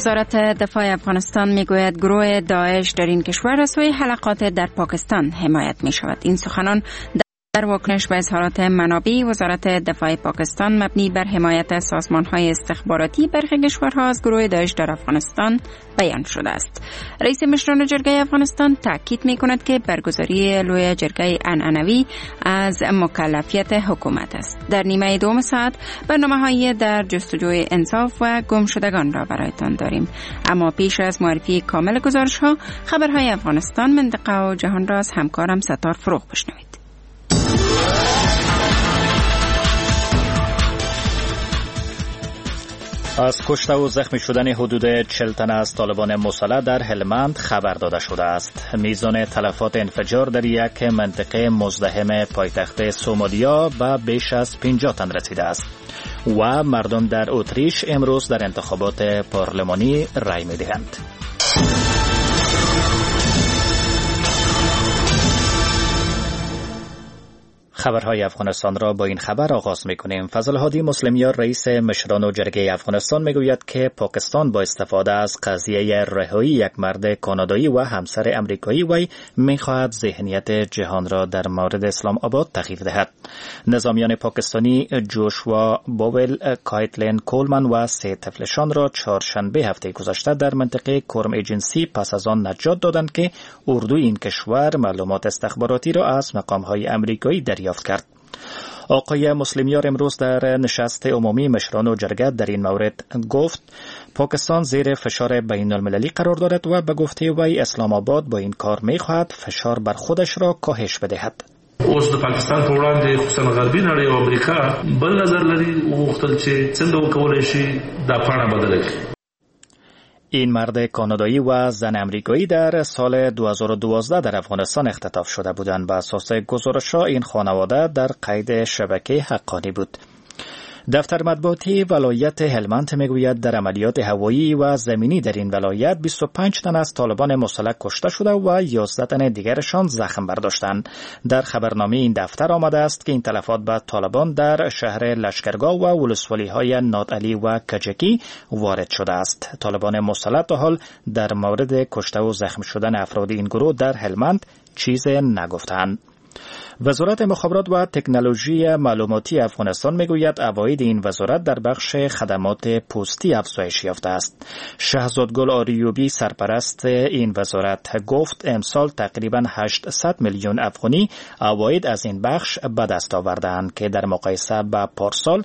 وزارت دفاع افغانستان میگوید گروه داعش در این کشور از سوی حلقات در پاکستان حمایت می شود. این سخنان در واکنش به اظهارات منابع وزارت دفاع پاکستان مبنی بر حمایت سازمان‌های استخباراتی برخی کشورها از گروه داعش در افغانستان بیان شده است. رئیس مشران جرگه افغانستان تاکید می‌کند که برگزاری لوی جرگه عنعنوی از مکلفیت حکومت است. در نیمه دوم ساعت برنامه‌های در جستجوی انصاف و گمشدگان را برایتان داریم. اما پیش از معرفی کامل گزارش‌ها، خبرهای افغانستان، منطقه و جهان را از همکارم ستار فروغ بشنوید. از کشته و زخمی شدن حدود 40 تن از طالبان مسلح در هلمند خبر داده شده است. میزان تلفات انفجار در یک منطقه مزدحم پایتخت سومالیا به بیش از 50 تن رسیده است و مردم در اتریش امروز در انتخابات پارلمانی رای می‌دهند. خبرهای افغانستان را با این خبر آغاز می‌کنیم. فضل هادی مسلمیار رئیس مشران جرگه افغانستان میگوید که پاکستان با استفاده از قضیه رهایی یک مرد کانادایی و همسر امریکایی وی می‌خواهد ذهنیت جهان را در مورد اسلام آباد تغییر دهد. نظامیان پاکستانی جوشوا باول، کایتلین کولمن و 3 طفلشان را چهارشنبه هفته گذشته در منطقه کرم ایجنسی پس از آن نجات دادند که اردوی این کشور معلومات استخباراتی را از مقام‌های امریکایی دریافت کرد. آقای مسلمیار امروز در نشست عمومی مشران و جرگه در این مورد گفت پاکستان زیر فشار بین المللی قرار دارد و به گفته وی اسلام آباد با این کار می‌خواهد فشار بر خودش را کاهش بدهد. اوس د پاکستان په وړاندې خصوصا غربي نړۍ او امریکا بل نظر لري او وختل چې څنګه وکولای شي دا پاڼه بدله کړي. این مرد کانادایی و زن امریکایی در سال 2012 در افغانستان اختطاف شده بودند. بر اساس گزارش‌ها این خانواده در قید شبکه حقانی بود. دفتر مطبوعاتی ولایت هلمند میگوید در عملیات هوایی و زمینی در این ولایت 25 تن از طالبان مسلح کشته شده و 11 تن دیگرشان زخم برداشتند. در خبرنامه این دفتر آمده است که این تلفات به طالبان در شهر لشکرگاه و ولسوالی‌های نادعلی و کجکی وارد شده است. طالبان مسلح تا حال در مورد کشته و زخم شدن افراد این گروه در هلمند چیز نگفتند. وزارت مخابرات و تکنولوژی معلوماتی افغانستان میگوید عواید این وزارت در بخش خدمات پستی افزایش یافته است. شهزاد گل آریوبی سرپرست این وزارت گفت امسال تقریبا 800 میلیون افغانی عواید از این بخش به دست آوردند که در مقایسه با پارسال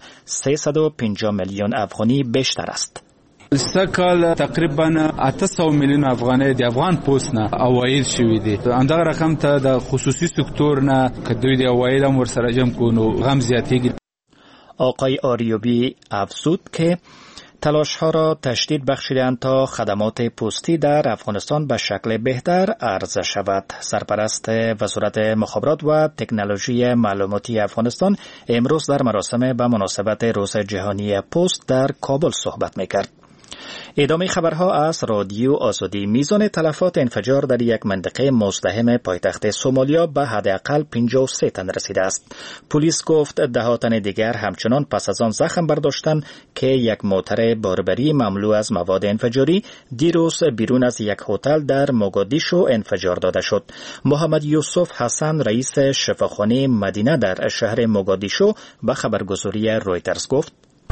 350 میلیون افغانی بیشتر است. سکال تقریبا 800 میلیون افغانۍ د افغان پوسټ نه عواید شوي دي. همدغه رقم ته د خصوصي سکتور نه که دوی د عواید هم ورسره جمع کړو نو غم زیاتېږي. آقای آریوبی افزود که تلاش‌ها را تشدید بخشیدند تا خدمات پستی در افغانستان به شکل بهتر عرضه شود. سرپرست وزارت مخابرات و تکنولوژی معلوماتی افغانستان امروز در مراسم به مناسبت روز جهانی پست در کابل صحبت می‌کرد. ادامه خبرها از رادیو آزادی. میزان تلفات انفجار در یک منطقه مزدحم پایتخت سومالیا به حداقل 53 تن رسیده است. پلیس گفت 10 تن دیگر همچنان پس از آن زخم برداشتند که یک موتر باربری مملو از مواد انفجاری دیروز بیرون از یک هتل در موگادیشو انفجار داده شد. محمد یوسف حسن رئیس شفاخانه مدینه در شهر موگادیشو به خبرگزاری رویترز گفت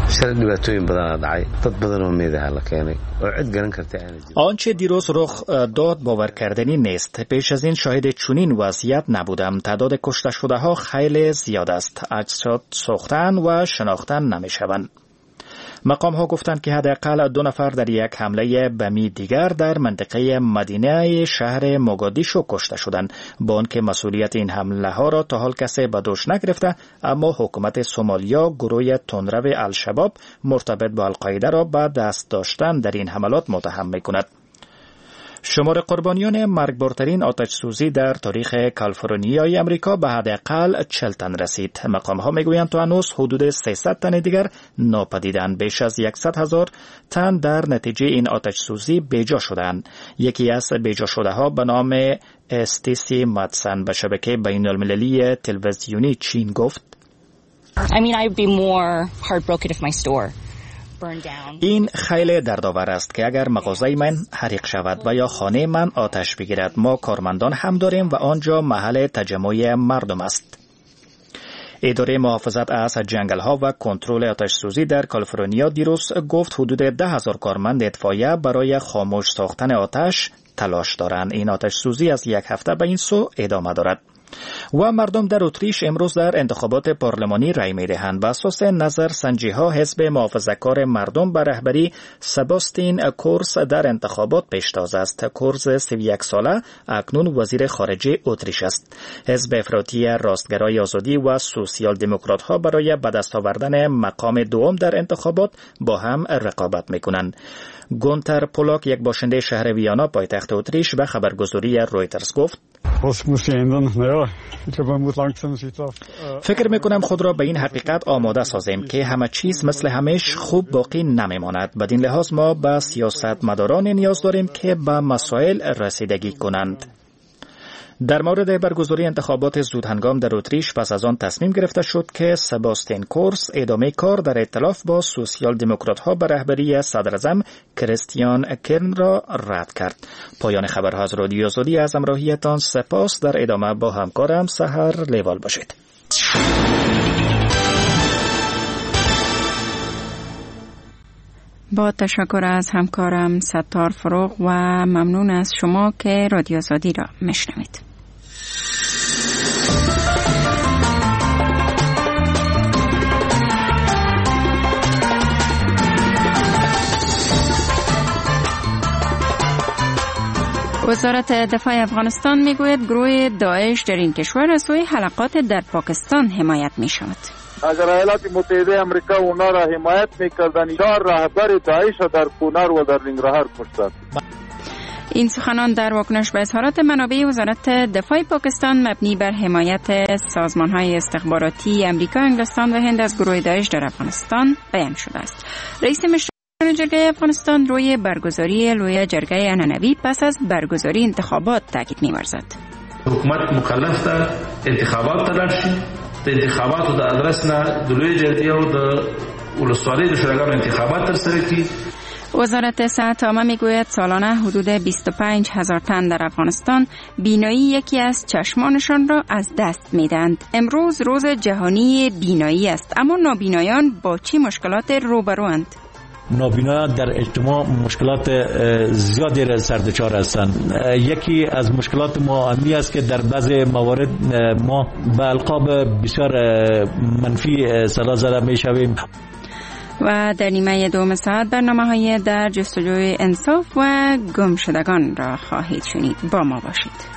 آنچه دیروز رخ داد باور کردنی نیست. پیش از این شاهد چنین وضعیت نبودم. تعداد کشته شده ها خیلی زیاد است. اجساد ساختن و شناختن نمیشوند. مقام ها گفتند که حداقل 2 نفر در یک حمله بمی دیگر در منطقه مدینه شهر موگادیشو کشته شدند. با آنکه مسئولیت این حمله ها را تا حال کسی به دوش نگرفته، اما حکومت سومالیا گروه تندرو الشباب مرتبط با القاعده را به دست داشتن در این حملات متهم می‌کند. شمار قربانیان مرگبارترین آتش سوزی در تاریخ کالیفرنیای امریکا به حداقل 40 تن رسید. مقام ها میگویند تا هنوز حدود 300 تن دیگر ناپدیدند. بیش از 100,000 تن در نتیجه این آتش سوزی بیجا شدند. یکی از بیجا شده ها به نام استیسی ماتسن به شبکه بین المللی تلویزیونی چین گفت I'd be more heartbroken if my store این خیلی دردآور است که اگر مغازه من حریق شود و یا خانه من آتش بگیرد، ما کارمندان هم داریم و آنجا محل تجمع مردم است. اداره محافظت از جنگل‌ها و کنترل آتش سوزی در کالیفرنیا دیروز گفت حدود 10,000 کارمند اطفائیه برای خاموش ساختن آتش تلاش دارند. این آتش سوزی از یک هفته به این سو ادامه دارد. و مردم در اتریش امروز در انتخابات پارلمانی رای می‌دهند. بر اساس نظرسنجی‌ها حزب محافظه‌کار مردم به رهبری سباستین کورس در انتخابات پیشتاز است. کورس 31 ساله اکنون وزیر خارجه اتریش است. حزب افراطی راستگرای آزادی و سوسیال دموکرات‌ها برای به دست آوردن مقام دوم در انتخابات با هم رقابت می‌کنند. گونتر پولاک، یک باشنده شهر ویانا پایتخت اتریش، به خبرگزاری رویترز گفت: فکر میکنم خود را به این حقیقت آماده سازیم که همه چیز مثل همیشه خوب باقی نمیماند. بدین لحاظ ما به سیاستمداران نیاز داریم که به مسائل رسیدگی کنند. در مورد برگزاری انتخابات زودهنگام در اتریش پس از آن تصمیم گرفته شد که سباستین کورس ادامه کار در ائتلاف با سوسیال دموکرات‌ها به رهبری صدراعظم کریستیان کرن را رد کرد. پایان خبرها از رادیو آزادی. از همراهیتان سپاس. در ادامه با همکارم سحر لیوال باشید. با تشکر از همکارم ستار فروغ و ممنون از شما که رادیو آزادی را میشنوید. وزارت دفاع افغانستان میگوید گروه داعش در این کشور از سوی حلقات در پاکستان حمایت می شود. اگر ایالات متحده امریکا اونا را حمایت میکردن، 4 رهبر داعش در کونر و در ننگرهار کشتند. این سخنان در واکنش به اظهارات منابع وزارت دفاع پاکستان مبنی بر حمایت سازمان‌های استخباراتی امریکا، انگلستان و هند از گروه داعش در افغانستان بیان شده است. رئیس مشران جرگه افغانستان روی برگزاری لوی جرگه عنعنوی پس از برگزاری انتخابات تاکید می‌ورزد. حکومت مکلف ده انتخابات ته لاړ شي، د انتخاباتو د ادرس نه د لوی جرګې او د ولسوالیو د شوراګانو انتخابات ترسره کړي. وزارت صحت عامه میگوید سالانه حدود 25,000 تن در افغانستان بینایی یکی از چشمانشان را از دست میدند. امروز روز جهانی بینایی است، اما نابینایان با چه مشکلات روبروند؟ نابینایان در اجتماع مشکلات زیادی را سردچار هستند. یکی از مشکلات ما همی است که در بعضی موارد ما به القاب بسیار منفی صدا زده می شویم. و در نیمه دوم ساعت برنامه‌های در جستجوی انصاف و گمشدگان را خواهید شنید. با ما باشید.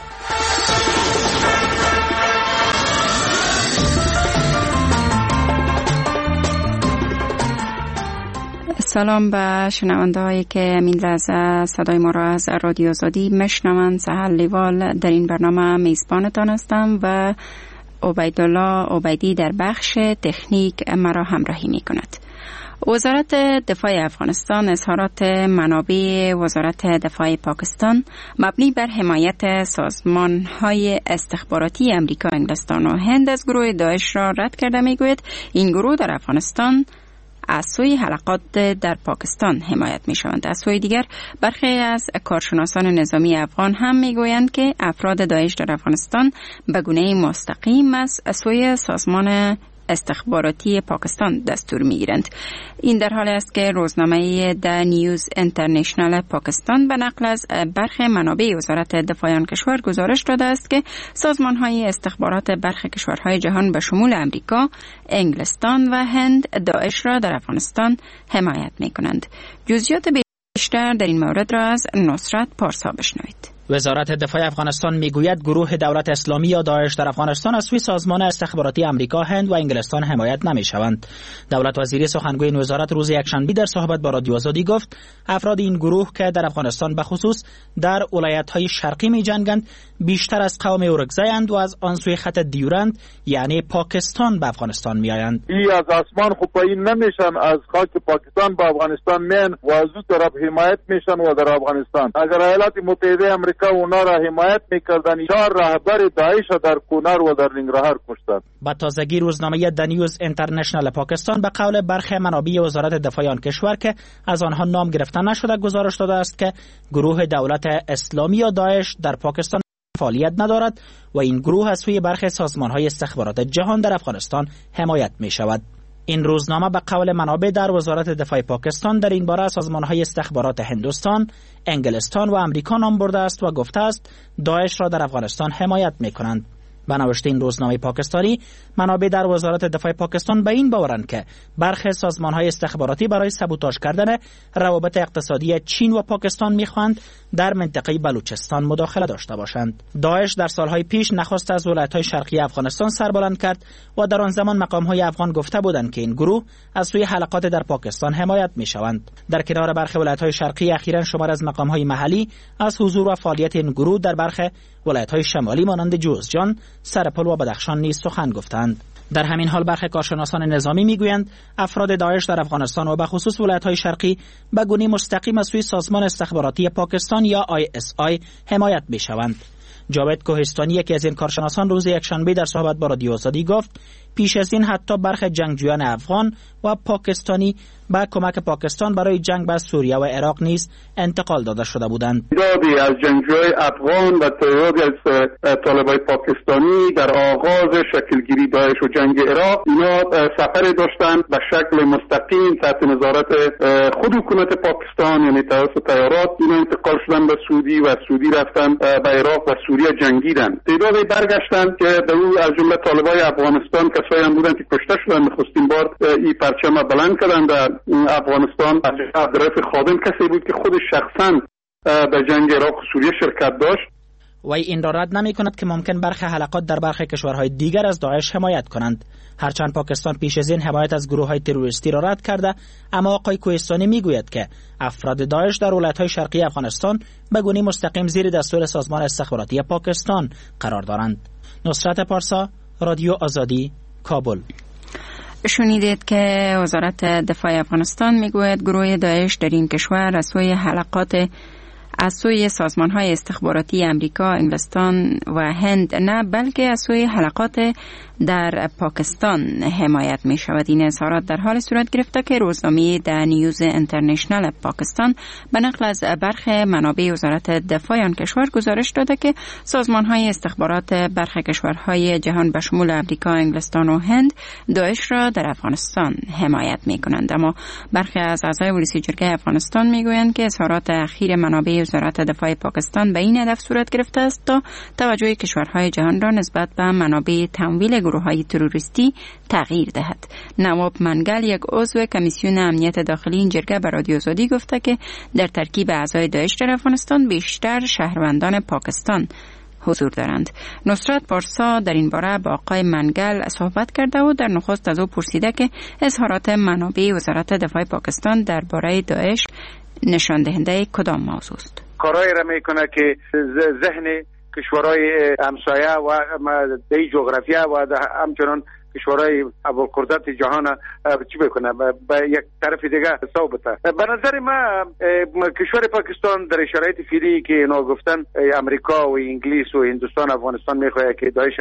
سلام به شنونده هایی که این لحظه صدای ما را از رادیو آزادی میشنوند. سحر لیوال در این برنامه میزبانتان هستم و عبیدالله عبیدی در بخش تکنیک مرا همراهی می کند. وزارت دفاع افغانستان اظهارات منابع وزارت دفاع پاکستان مبنی بر حمایت سازمان‌های استخباراتی امریکا، انگلستان و هند از گروه داعش را رد کرده. میگوید این گروه در افغانستان از سوی حلقات در پاکستان حمایت می شوند. از سوی دیگر برخی از کارشناسان نظامی افغان هم می گویند که افراد داعش در افغانستان به گونه مستقیم از سوی سازمان استخباراتی پاکستان دستور می گیرند. این در حالی است که روزنامه د نیوز انترنشنال پاکستان به نقل از برخی منابع وزارت دفاع آن کشور گزارش داده است که سازمان‌های استخبارات برخی کشورهای جهان به شمول امریکا، انگلستان و هند داعش را در افغانستان حمایت می کنند. جزئیات بیشتر در این مورد را از نصرت پارسا بشنوید. وزارت دفاع افغانستان میگوید گروه دولت اسلامی یا داعش در افغانستان از سوی سازمان استخباراتی امریکا، هند و انگلستان حمایت نمی‌شوند. دولت وزیری سخنگوی این وزارت روز یکشنبه در صحبت با رادیو آزادی گفت افراد این گروه که در افغانستان به خصوص در ولایت‌های شرقی می‌جنگند بیشتر از قوم اورکزایند و از آن سوی خط دیورند یعنی پاکستان به افغانستان می‌آیند. ای از آسمان خو پایین نمیشن، از خاک پاکستان به افغانستان میان و از اون طرف حمایت میشن و در افغانستان اگر ایالات متحده امریکا امریکا اونا را حمایت میکردن. 4 رهبر داعش در کنر و در ننگرهار کشتند. با تازگی روزنامه د نیوز اینترنشنال پاکستان به قول برخی منابع وزارت دفاع آن کشور که از آنها نام گرفته نشده گزارش داده است که گروه دولت اسلامی یا داعش در پاکستان فعالیت ندارد و این گروه از سوی برخی سازمان‌های استخبارات جهان در افغانستان حمایت می‌شود. این روزنامه به قول منابع در وزارت دفاع پاکستان در این باره سازمان‌های استخبارات هندوستان، انگلستان و آمریکا نام برده است و گفته است داعش را در افغانستان حمایت می‌کنند. به نوشته این روزنامه پاکستانی، منابع در وزارت دفاع پاکستان به این باورند که برخی سازمان‌های استخباراتی برای سابوتاژ کردن روابط اقتصادی چین و پاکستان می‌خواهند در منطقه بلوچستان مداخله داشته باشند. داعش در سالهای پیش نخست از ولایت‌های شرقی افغانستان سربلند کرد و در آن زمان مقام‌های افغان گفته بودند که این گروه از سوی حلقات در پاکستان حمایت می‌شوند. در کنار برخی ولایت‌های شرقی اخیراً شمار از مقام‌های محلی از حضور و فعالیت این گروه در برخی ولایت‌های شمالی مانند جوزجان، سرپل و بدخشان نیز سخن گفتند. در همین حال برخی کارشناسان نظامی میگویند افراد داعش در افغانستان و به خصوص ولایت‌های شرقی به گونه مستقیم از سوی سازمان استخباراتی پاکستان یا ISI حمایت می‌شوند. جاوید کوهستانی یکی از این کارشناسان روز یکشنبه در صحبت با رادیو آزادی گفت پیش از این حتی برخی جنگجویان افغان و پاکستانی با کمک پاکستان برای جنگ با سوریه و عراق نیز انتقال داده شده بودند. تعدادی از جنگجویان افغان و تعدادی از طالبان پاکستانی در آغاز شکلگیری داعش و جنگ عراق اینا سفر داشتند به شکل مستقیم تحت نظارت خود حکومت پاکستان، یعنی توسط طیارات اینا انتقال شدن به سعودی و سعودی رفتن به عراق و سوریه جنگیدن. تعدادی برگشتن که در او از جمله طالبان افغانستان کسایی هم بودن که کشته شدن. نخستین بار این پرچم بلند کردن در افغانستان. عبدالرؤف خادم کسی بود که خودش شخصا در جنگ عراق و سوریه شرکت داشت. وی این را رد نمی کند که ممکن برخی حلقات در برخی کشورهای دیگر از داعش حمایت کنند. هرچند پاکستان پیش از این حمایت از گروه‌های تروریستی را رد کرده، اما آقای کوهستانی میگوید که افراد داعش در ولایت‌های شرقی افغانستان به گونه مستقیم زیر دستور سازمان استخباراتی پاکستان قرار دارند. نصرت پارسا، رادیو آزادی، کابل. شنیدید که وزارت دفاع افغانستان میگوید گروه داعش در این کشور از سوی سازمان‌های استخباراتی امریکا، انگلستان و هند نه بلکه از سوی حلقات در پاکستان حمایت می شود. این اظهارات در حال صورت گرفته که روزنامه د نیوز اینترنشنال پاکستان به نقل از برخی منابع وزارت دفاع آن کشور گزارش داده که سازمان‌های استخبارات برخی کشورهای جهان به شمول امریکا، انگلستان و هند داعش را در افغانستان حمایت می کنند. اما برخی از اعضای پلیس جرگه افغانستان می گویند که اظهارات اخیر منابع وزارت دفاع پاکستان به این هدف صورت گرفته است تا توجه کشورهای جهان را نسبت به منابع تمویل گروه‌های تروریستی تغییر دهد. نواب منگل، یک عضو کمیسیون امنیت داخلی این جرگه، به رادیو آزادی گفته که در ترکیب اعضای داعش در افغانستان بیشتر شهروندان پاکستان حضور دارند. نصرت پارسا در این باره با آقای منگل صحبت کرده و در نخست از او پرسیده که اظهارات منابع وزارت دفاع پاکستان درباره داعش نشان دهنده کدام موضوع است؟ کارایی را میکنه که ذهن کشورهای همسایه و دی جغرافیا و همچنان کشورهای ابوالقدرت جهان چی بکنه به یک طرف دیگه ثابته. به نظر ما کشور پاکستان در شرایط فعلی که اینا گفتن امریکا و انگلیس و هندوستان افغانستان میخواد که داعش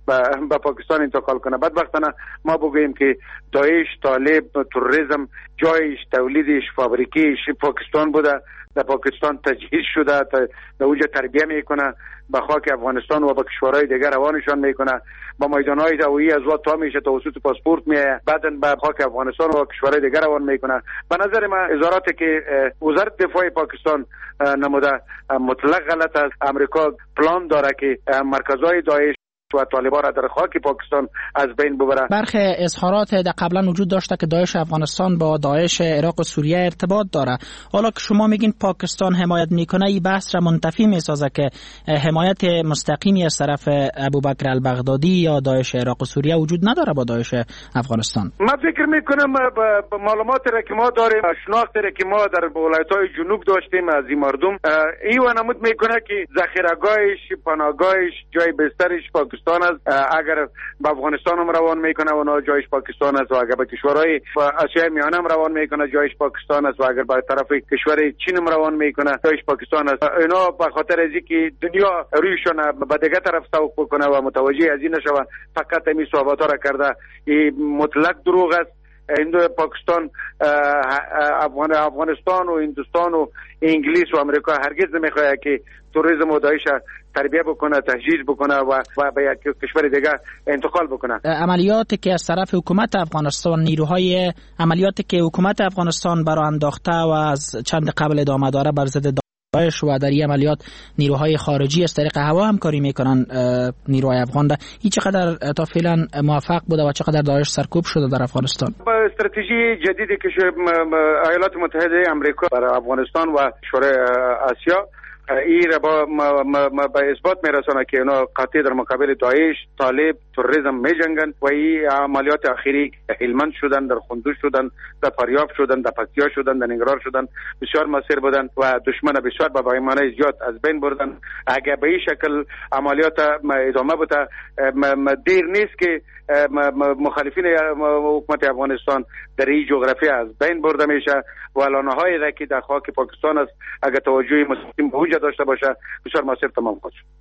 به پاکستان انتقال کنه. بدبختانه ما بگوییم که داعش، طالب، تروریسم جایش، تولیدش، فابریکیش پاکستان بوده، در پاکستان تجهیز شده، در اونجا تربیه میکنه، به خاک افغانستان و به کشورهای دیگر روانشان میکنه، با میدانهای هوایی از وقت تا میشه توسط پاسپورت میه، بعداً به خاک افغانستان و کشورهای دیگر روان میکنه. به نظر من اظهاراتی که وزارت دفاع پاکستان نموده مطلق غلط است. امریکا پلان داره که مرکزهای داعش و طالبان را در خاک پاکستان از بین ببره. برخی اظهارات در قبلا وجود داشته که داعش افغانستان با داعش عراق و سوریه ارتباط داره. حالا که شما میگین پاکستان حمایت میکنه، این بحث را منتفی میسازه که حمایت مستقیمی از طرف ابوبکر البغدادی یا داعش عراق و سوریه وجود نداره با داعش افغانستان. من فکر میکنم با معلوماتی را که ما داریم، شناختی را که ما در ولایت‌های جنوب داشتیم از این مردم، این نمود میکنه که ذخیره‌گاهش، پناهگاهش، جای بسترش پاکستان پاکستان است. اگر به افغانستان هم روان میکنه و جایش پاکستان است، و اگر به کشورهای آسیای میانه هم روان میکنه جایش پاکستان است، و اگر به طرف کشور چین هم روان میکنه جایش پاکستان است. اینا به خاطر از اینکه دنیا رویشون به دیگه طرف سوق بکنه و متوجه از این نشوه، فقط این صحبت ها را کرده. این مطلق دروغ است. پاکستان، افغانستان و هندوستان و انگلیس و امریکا هرگز نمیخواد که توریسم و داعش تربیه بکنه، تهجیز بکنه و به یک کشور دیگه انتقال بکنه. عملیاتی که از طرف حکومت افغانستان، نیروهای عملیاتی که حکومت افغانستان برای انداخته و از چند قبل ادامه داره بر ضد داعش، و در این عملیات نیروهای خارجی از طریق هوا همکاری میکنن نیروهای افغان، این چقدر تا فعلا موفق بوده و چقدر داعش سرکوب شده در افغانستان؟ با استراتژی جدیدی که ایالات متحده آمریکا برای افغانستان و شورای آسیا این را با اثبات میرسانه که اونا قاطع در مقابل داعش، طالب، تروریسم میجنگن و این عملیات اخیری هلمند شدن، در خندوش شدن، در فاریاب شدن، در پکتیا شدن، در ننگرهار شدن، بسیار موثر بودن و دشمن بسیار با پیمانه زیاد از بین بردن. اگر به این شکل عملیات ادامه بوده، دیر نیست که مخالفین حکومت افغانستان در این جغرافی از بین برده میشه و لانه‌هایی را که در خاک پاکستان است اگر توجه مستقیم به اونجا داشته باشه بسیار موثر تمام خواهد شد.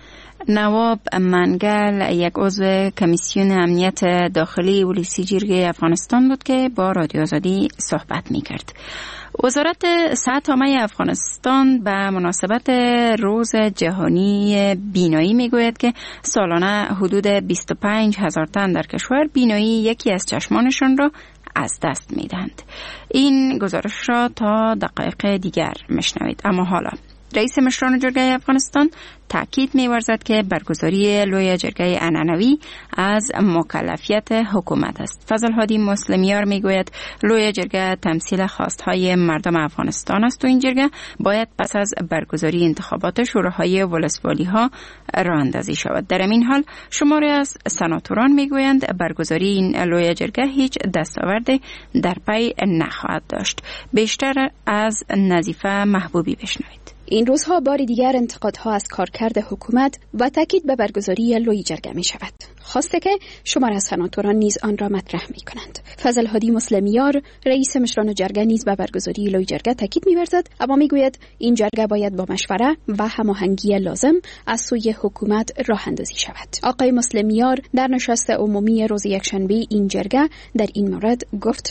نواب منگل یک عضو کمیسیون امنیت داخلی ولسی جرگه افغانستان بود که با رادیو آزادی صحبت می‌کرد. وزارت صحت عامه افغانستان به مناسبت روز جهانی بینایی میگوید که سالانه حدود 25,000 تن در کشور بینایی یکی از چشمانشان را از دست میدهند. این گزارش را تا دقایق دیگر میشنوید. اما حالا رئیس مشران جرگه افغانستان تاکید می‌ورزد که برگزاری لوی جرگه عنعنوی از مکلفیت حکومت است. فضل هادی مسلمیار میگوید لوی جرگه تمثیل خواستهای مردم افغانستان است و این جرگه باید پس از برگزاری انتخابات شوراهای ولسوالی‌ها راه اندازی شود. در این حال شماری از سناتوران میگویند برگزاری این لوی جرگه هیچ دستاوردی در پی نخواهد داشت. بیشتر از نظیفه محبوبی بشنوید. این روزها بار دیگر انتقادها از کارکرد حکومت و تاکید به برگزاری لوی جرگه می شود. خواسته که شمار از سناتوران نیز آن را مطرح می کنند. فضل هادی مسلمیار رئیس مشران جرگه نیز به برگزاری لوی جرگه تاکید می ورزد، اما می گوید این جرگه باید با مشوره و هماهنگی لازم از سوی حکومت راه اندازی شود. آقای مسلمیار در نشست عمومی روز یکشنبه این جرگه در این مورد گفت: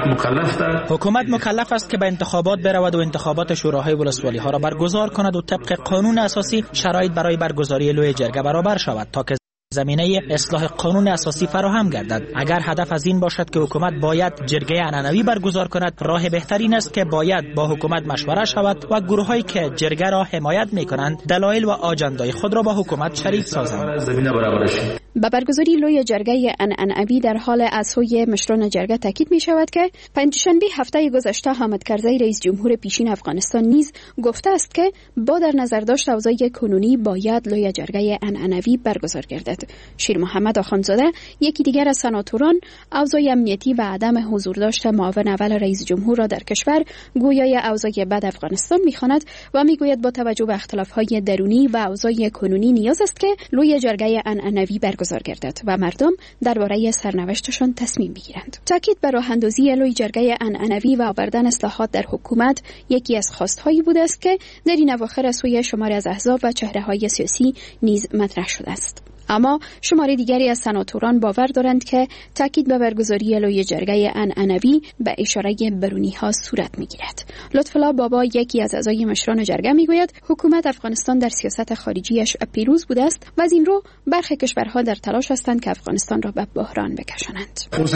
حکومت مکلف است که به انتخابات برود و انتخابات شوراهای ولسوالی ها را برگزار کند و طبق قانون اساسی شرایط برای برگزاری لوی جرگه برابر شود تا که زمینه اصلاح قانون اساسی فراهم گردد. اگر هدف از این باشد که حکومت باید جرگه عنعنوی برگزار کند، راه بهترین است که باید با حکومت مشوره شود و گروهایی که جرگه را حمایت می‌کنند دلایل و آجندای خود را با حکومت شریک سازند. با برگزاری لوی جرگه عنعنوی در حال از سوی مشران جرگه تاکید می شود که پنجشنبه هفته گذشته حامد کرزی رئیس جمهور پیشین افغانستان نیز گفته است که با در نظر داشت اوضاع کنونی باید لوی جرگه عنعنوی برگزار گردد. شیر محمد آخوندزاده یکی دیگر از سناتوران اوضاع امنیتی و عدم حضور داشت معاون اول رئیس جمهور را در کشور گویای اوضاع بد افغانستان می‌خواند و میگوید با توجه به اختلاف‌های درونی و اوضاع کنونی نیاز است که لوی جرگه عنعنوی برگزار گردد و مردم درباره سرنوشتشان تصمیم بگیرند. تاکید بر راه اندازی لوی جرگه عنعنوی و آوردن اصلاحات در حکومت یکی از خواست‌هایی بوده است که در این اواخر از سوی شماری از احزاب و چهره‌های سیاسی نیز مطرح شده است. اما شمار دیگری از سناتوران باور دارند که تاکید به برگزاری لوی جرگه عنعنوی به اشاره برونی‌ها صورت می‌گیرد. لطف‌الله بابا یکی از اعضای مشران جرگه می‌گوید حکومت افغانستان در سیاست خارجیش پیروز بوده است و از این رو برخی کشورها در تلاش هستند که افغانستان را به بحران بکشانند.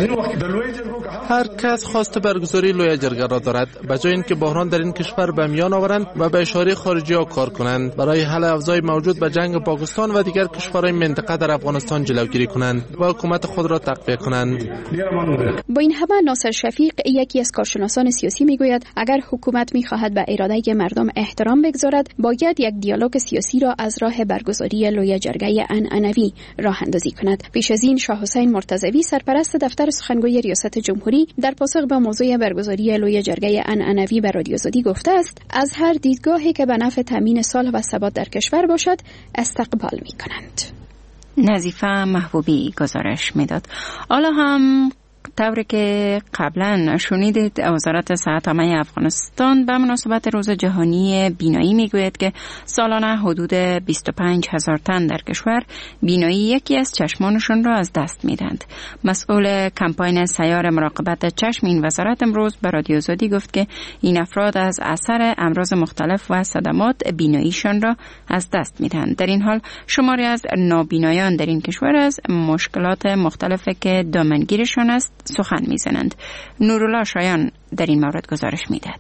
هر کس خواست برگزاری لوی جرگه را دارد، به جای اینکه بحران در این کشور به میان آورند و به اشاره خارجی‌ها کار کنند برای حل اوضاع موجود به جنگ پاکستان و دیگر کشورهای منطقه در افغانستان جلوگیری کنند و حکومت خود را تقویت کنند. با این همه ناصر شفیق یکی از کارشناسان سیاسی میگوید اگر حکومت میخواهد به اراده مردم احترام بگذارد باید یک دیالوگ سیاسی را از راه برگزاری لوی جرگه عنعنوی راه اندازی کند. پیش از این شاه حسین مرتضوی سرپرست دفتر سخنگوی ریاست جمهوری در پاسخ به موضوع برگزاری لوی جرگه عنعنوی به رادیو آزادی گفته است از هر دیدگاهی که به نفع تامین صلح و ثبات در کشور باشد استقبال میکنند. نظیفه محبوبی گزارش میداد. حالا هم طوری که قبلا شنیدید وزارت صحت عامه افغانستان به مناسبت روز جهانی بینایی میگوید که سالانه حدود 25,000 تن در کشور بینایی یکی از چشمانشان را از دست میدند. مسئول کمپاین سیار مراقبت چشم این وزارت امروز به رادیو آزادی گفت که این افراد از اثر امراض مختلف و صدمات بیناییشان را از دست میدهند. در این حال شماری از نابینایان در این کشور از مشکلات مختلفی که دامنگیرشان است سخن میزنند. نورالله شایان در این مورد گزارش میدهد.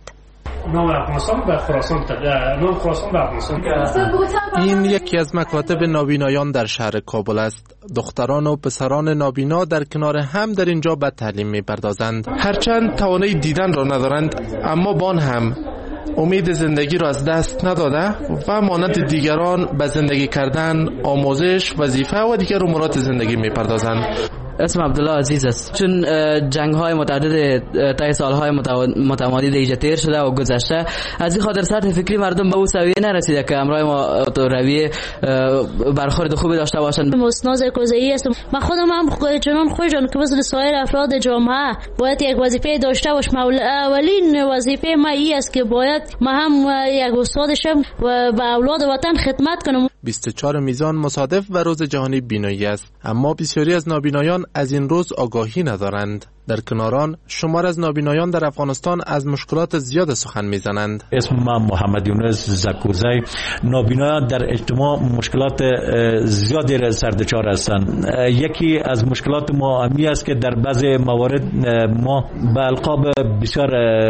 این یکی از مکاتب نابینایان در شهر کابل است. دختران و پسران نابینا در کنار هم در اینجا به تعلیم می‌پردازند. هرچند توانایی دیدن را ندارند، اما بان هم امید زندگی را از دست نداده و مانند دیگران به زندگی کردن، آموزش، وظیفه و دیگر امورات زندگی می‌پردازند. اسم عبدالله عزیز است. چون جنگ‌های متعدد طی سال‌های متمادی دیگه تیر شده و گذشته، از این خاطر سطح فکری مردم به اون سویه نرسیده که همراه ما رویه برخورد خوبی داشته باشند. مستناز کوزایی است. من خودم هم چنان خوشم که مثل سایر افراد جامعه باید یک وظیفه داشته باشم. اولین وظیفه ما این است که باید ما هم یک استاد شم و به اولاد وطن خدمت کنم. 24 میزان مصادف و روز جهانی بینایی است، اما بسیاری از نابینایان از این روز آگاهی ندارند. در کناران شمار از نابینایان در افغانستان از مشکلات زیاد سخن میزنند. اسم من محمد یونس زکوزی. نابینایان در اجتماع مشکلات زیادی را سردچار هستند. یکی از مشکلات ما امی است که در بعضی موارد ما به القاب بسیار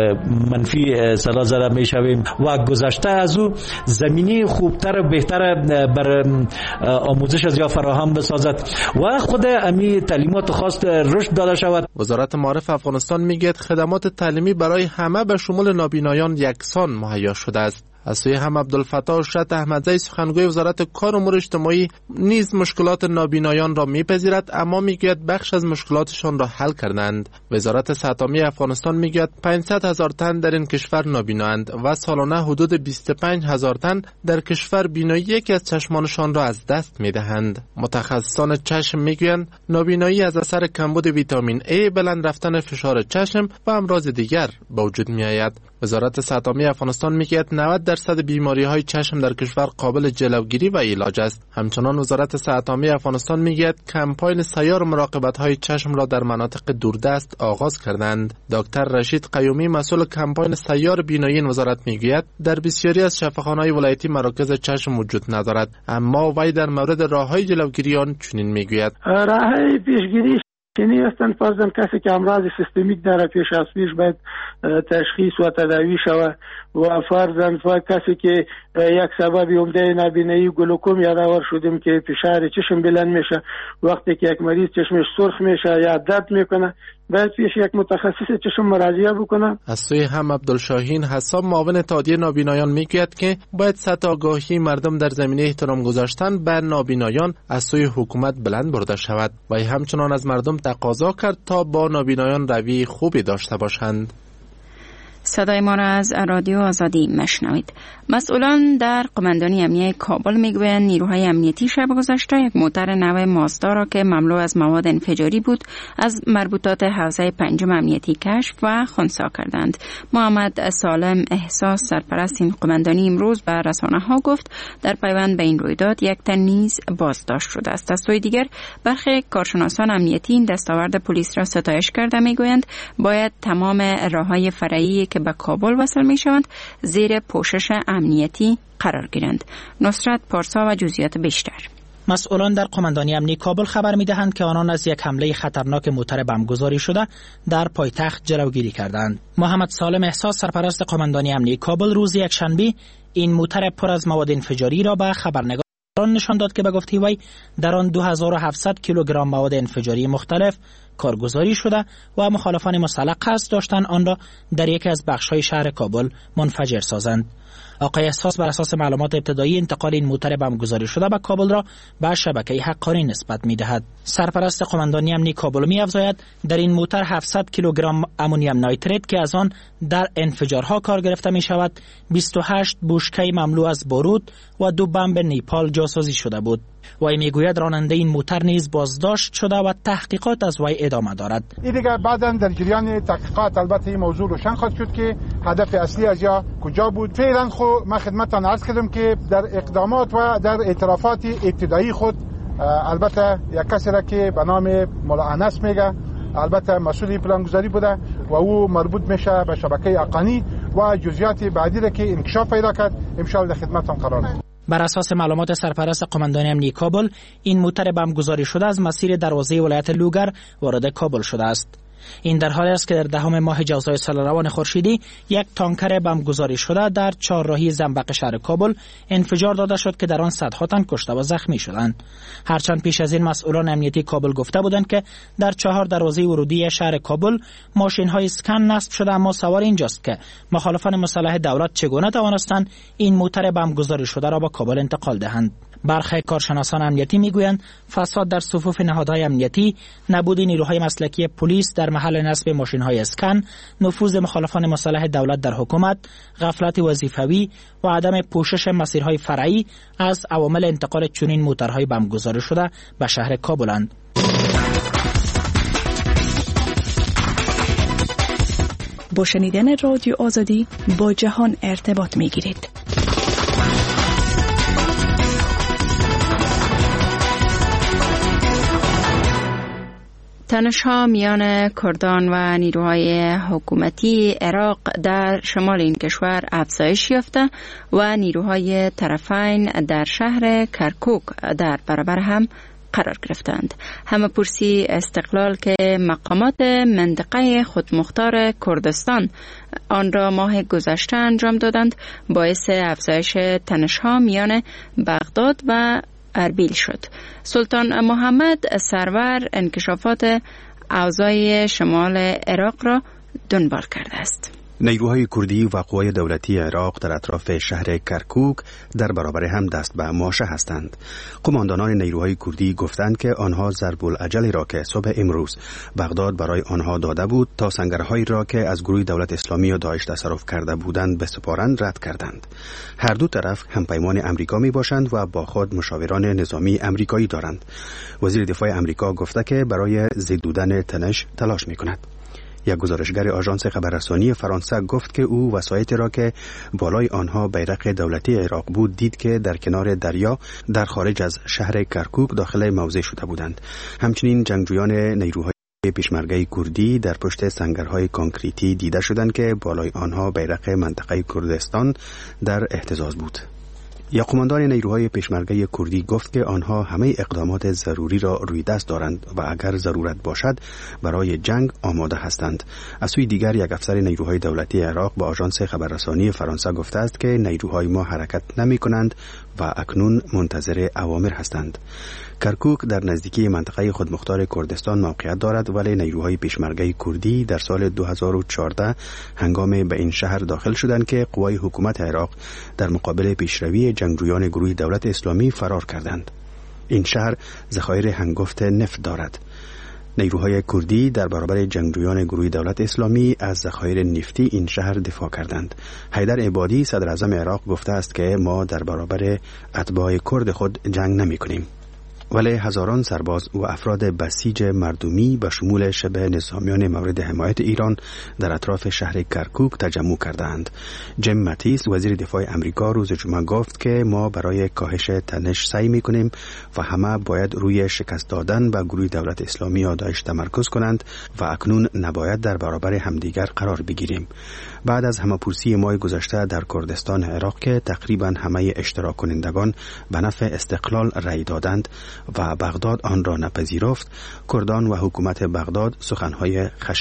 منفی صدا زده میشویم و گذشته از او زمینی خوبتر و بهتر بر آموزش از یا فراهم بسازد و خود امی تعلیمات خاص رشد داده شود. وزارت معارف افغانستان میگه خدمات تعلیمی برای همه به شمول نابینایان یکسان مهیا شده است. از سوی هم عبدالفتاح شت احمدزی سخنگوی وزارت کار امور اجتماعی نیز مشکلات نابینایان را میپذیرد، اما میگوید بخش از مشکلاتشان را حل کردند. وزارت صحت عامه افغانستان میگوید 500,000 تن در این کشور نابینااند و سالانه حدود 25,000 تن در کشور بینایی یکی از چشمانشان را از دست میدهند. متخصصان چشم میگویند نابینایی از اثر کمبود ویتامین A، بلند رفتن فشار چشم و امراض دیگر به وجود میآید. وزارت صحت عامه افغانستان میگوید 90% بیماری‌های چشم در کشور قابل جلوگیری و علاج است. همچنان وزارت صحت عامه افغانستان میگوید کمپاین سیار مراقبت‌های چشم را در مناطق دوردست آغاز کردند. دکتر رشید قیومی مسئول کمپاین سیار بینایی وزارت میگوید در بسیاری از شفاخانه‌های ولایتی مراکز چشم وجود ندارد، اما وی در مورد راه‌های جلوگیری آن چنین میگوید: راه‌های پیشگیری چنین هستند. فرضاً کسی که امراض سیستمیک داره پیش از پیش باید تشخیص و تداوی شود و فرضاً کسی که یک سبب عمده نابینایی گلوکوم یادآور شدیم که فشار چشم بلند میشه، وقتی که یک مریض چشمش سرخ میشه یا درد میکنه باید پیش یک متخصص چشم مراجعه بکنه. از سوی هم عبدالشاهین حساب معاون اتحادیه نابینایان میگوید که باید سطح آگاهی مردم در زمینه احترام گذاشتن به نابینایان از سوی حکومت بلند برده شود و همچنان از مردم تقاضا کرد تا با نابینایان روی خوبی داشته باشند. صدای ما را از رادیو آزادی مشنوید. مسئولان در قماندانی امنیه کابل میگویند نیروهای امنیتی شب گذشته یک موتر نو مازدا را که مملو از مواد انفجاری بود از مربوطات حوزه پنجم امنیتی کشف و خنثی کردند. محمد سالم احساس سرپرست این قماندانی امروز به رسانه‌ها گفت در پیوند به این رویداد یک تن نیز بازداشت شده است. از سوی دیگر برخی کارشناسان امنیتی این دستاورد پلیس را ستایش کرده میگویند باید تمام راههای فرعی که به کابل وصل می شوند زیر پوشش امنیتی قرار گیرند. نصرت پارسا و جزئیات بیشتر. مسئولان در قماندانی امنیتی کابل خبر می دهند که آنان از یک حمله خطرناک موتر بمبگذاری شده در پایتخت جلوگیری کردند. محمد سالم احساس سرپرست قماندانی امنیتی کابل روز یکشنبه این موتر پر از مواد انفجاری را به خبرنگاران نشان داد که به گفته وی در آن 2700 کیلوگرم مواد انفجاری مختلف کارگزاری شده و مخالفان مسلح قصد داشتند آن را در یکی از بخش‌های شهر کابل منفجر سازند. آقای اساس بر اساس معلومات ابتدایی انتقال این موتر بمبگذاری شده به کابل را به شبکه حقانی نسبت می‌دهد. سرپرست قماندانی امنیتی کابل می‌افزاید در این موتر 700 کیلوگرم امونیم نایتریت که از آن در انفجارها کار گرفته می‌شود، 28 بشکه مملو از بارود و 2 بمب نیپال جاسازی شده بود. وی میگوید راننده این موتر نیز بازداشت شده و تحقیقات از وی ادامه دارد. این دیگر بعداً در جریان تحقیقات البته این موضوع روشن خواهد شد که هدف اصلی از یا کجا بود. فعلا خود من خدمتتان عرض کردم که در اقدامات و در اعترافات ابتدایی خود البته یک کسی را که به نام مولا انس میگه البته مسئول پلانگذاری بوده و او مربوط میشه به شبکه حقانی و جزئیات بعدی را که انکشاف پیدا کرد ان شاء الله در خدمتتان قرار میدم. بر اساس معلومات سرپرست قماندانی امنیتی کابل، این موتر بمبگذاری شده از مسیر دروازه ولایت لوگر وارد کابل شده است. این در حالی است که در 10 ماه جوزای سال روان خورشیدی یک تانکر بمبگذاری شده در چهارراهی زنبق شهر کابل انفجار داده شد که در آن صدها تن کشته و زخمی شدند. هرچند پیش از این مسئولان امنیتی کابل گفته بودند که در 4 دروازه ورودی شهر کابل ماشین‌های اسکن نصب شده، اما سوال اینجاست که مخالفان مسلح دولت چگونه توانستند این موتر بمبگذاری شده را به کابل انتقال دهند. برخی کارشناسان امنیتی میگویند فساد در صفوف نهادهای امنیتی، نبود نیروهای مسلکی پلیس در محل نصب ماشین‌های اسکن، نفوذ مخالفان مسلح دولت در حکومت، غفلت وظیفوی و عدم پوشش مسیرهای فرعی از عوامل انتقال چنین موترهای بمبگذاری شده به شهر کابلند. با شنیدن رادیو آزادی با جهان ارتباط می‌گیرید. تنش‌ها میان کردان و نیروهای حکومتی عراق در شمال این کشور افزایش یافته و نیروهای طرفین در شهر کرکوک در برابر هم قرار گرفتند. همه‌پرسی استقلال که مقامات منطقه خودمختار کردستان آن را ماه گذشته انجام دادند، باعث افزایش تنش‌ها میان بغداد و اربیل شد. سلطان محمد سرور انکشافات اوضاع شمال عراق را دنبال کرده است. نیروهای کردی و قوای دولتی عراق در اطراف شهر کرکوک در برابر هم دست به ماشه هستند. قماندانان نیروهای کردی گفتند که آنها ضرب العجلی را که صبح امروز بغداد برای آنها داده بود تا سنگرهایی را که از گروه دولت اسلامی و داعش تصرف کرده بودند بسپارند رد کردند. هر دو طرف همپیمان امریکا می باشند و با خود مشاوران نظامی امریکایی دارند. وزیر دفاع امریکا گفته که برای زدودن تنش تلاش می کند. یک گزارشگر آژانس خبررسانی فرانسه گفت که او وسایطی را که بالای آنها بیرق دولتی عراق بود دید که در کنار دریا در خارج از شهر کرکوک داخل موضع شده بودند. همچنین جنگجویان نیروهای پیشمرگه کردی در پشت سنگرهای کانکریتی دیده شدند که بالای آنها بیرق منطقه کردستان در اهتزاز بود. یا قماندان نیروهای پیشمرگه کردی گفت که آنها همه اقدامات ضروری را روی دست دارند و اگر ضرورت باشد برای جنگ آماده هستند. از سوی دیگر یک افسر نیروهای دولتی عراق با آژانس خبررسانی فرانسه گفته است که نیروهای ما حرکت نمی کنند و اکنون منتظر اوامر هستند. کرکوک در نزدیکی منطقه خودمختار کردستان موقعیت دارد، ولی نیروهای پیشمرگه کردی در سال 2014 هنگام به این شهر داخل شدند که قوای حکومت عراق در مقابل پیشروی جنگجویان گروه دولت اسلامی فرار کردند. این شهر ذخایر هنگفت نفت دارد. نیروهای کردی در برابر جنگجویان گروه دولت اسلامی از ذخایر نفتی این شهر دفاع کردند. حیدر عبادی صدر اعظم عراق گفته است که ما در برابر اتباع کرد خود جنگ نمی کنیم. ولی هزاران سرباز و افراد بسیج مردمی به شمول شبه نظامیان مورد حمایت ایران در اطراف شهر کرکوک تجمع کردند. جیم ماتیس وزیر دفاع امریکا روز جمعه گفت که ما برای کاهش تنش سعی می‌کنیم و همه باید روی شکست دادن به گروه دولت اسلامی یا داعش تمرکز کنند و اکنون نباید در برابر همدیگر قرار بگیریم. بعد از همه‌پرسی ماه گذشته در کردستان عراق که تقریبا همه اشتراک کنندگان به نفع استقلال رأی دادند و بغداد آن را نپذیرفت، کردان و حکومت بغداد سخنهای خشمگین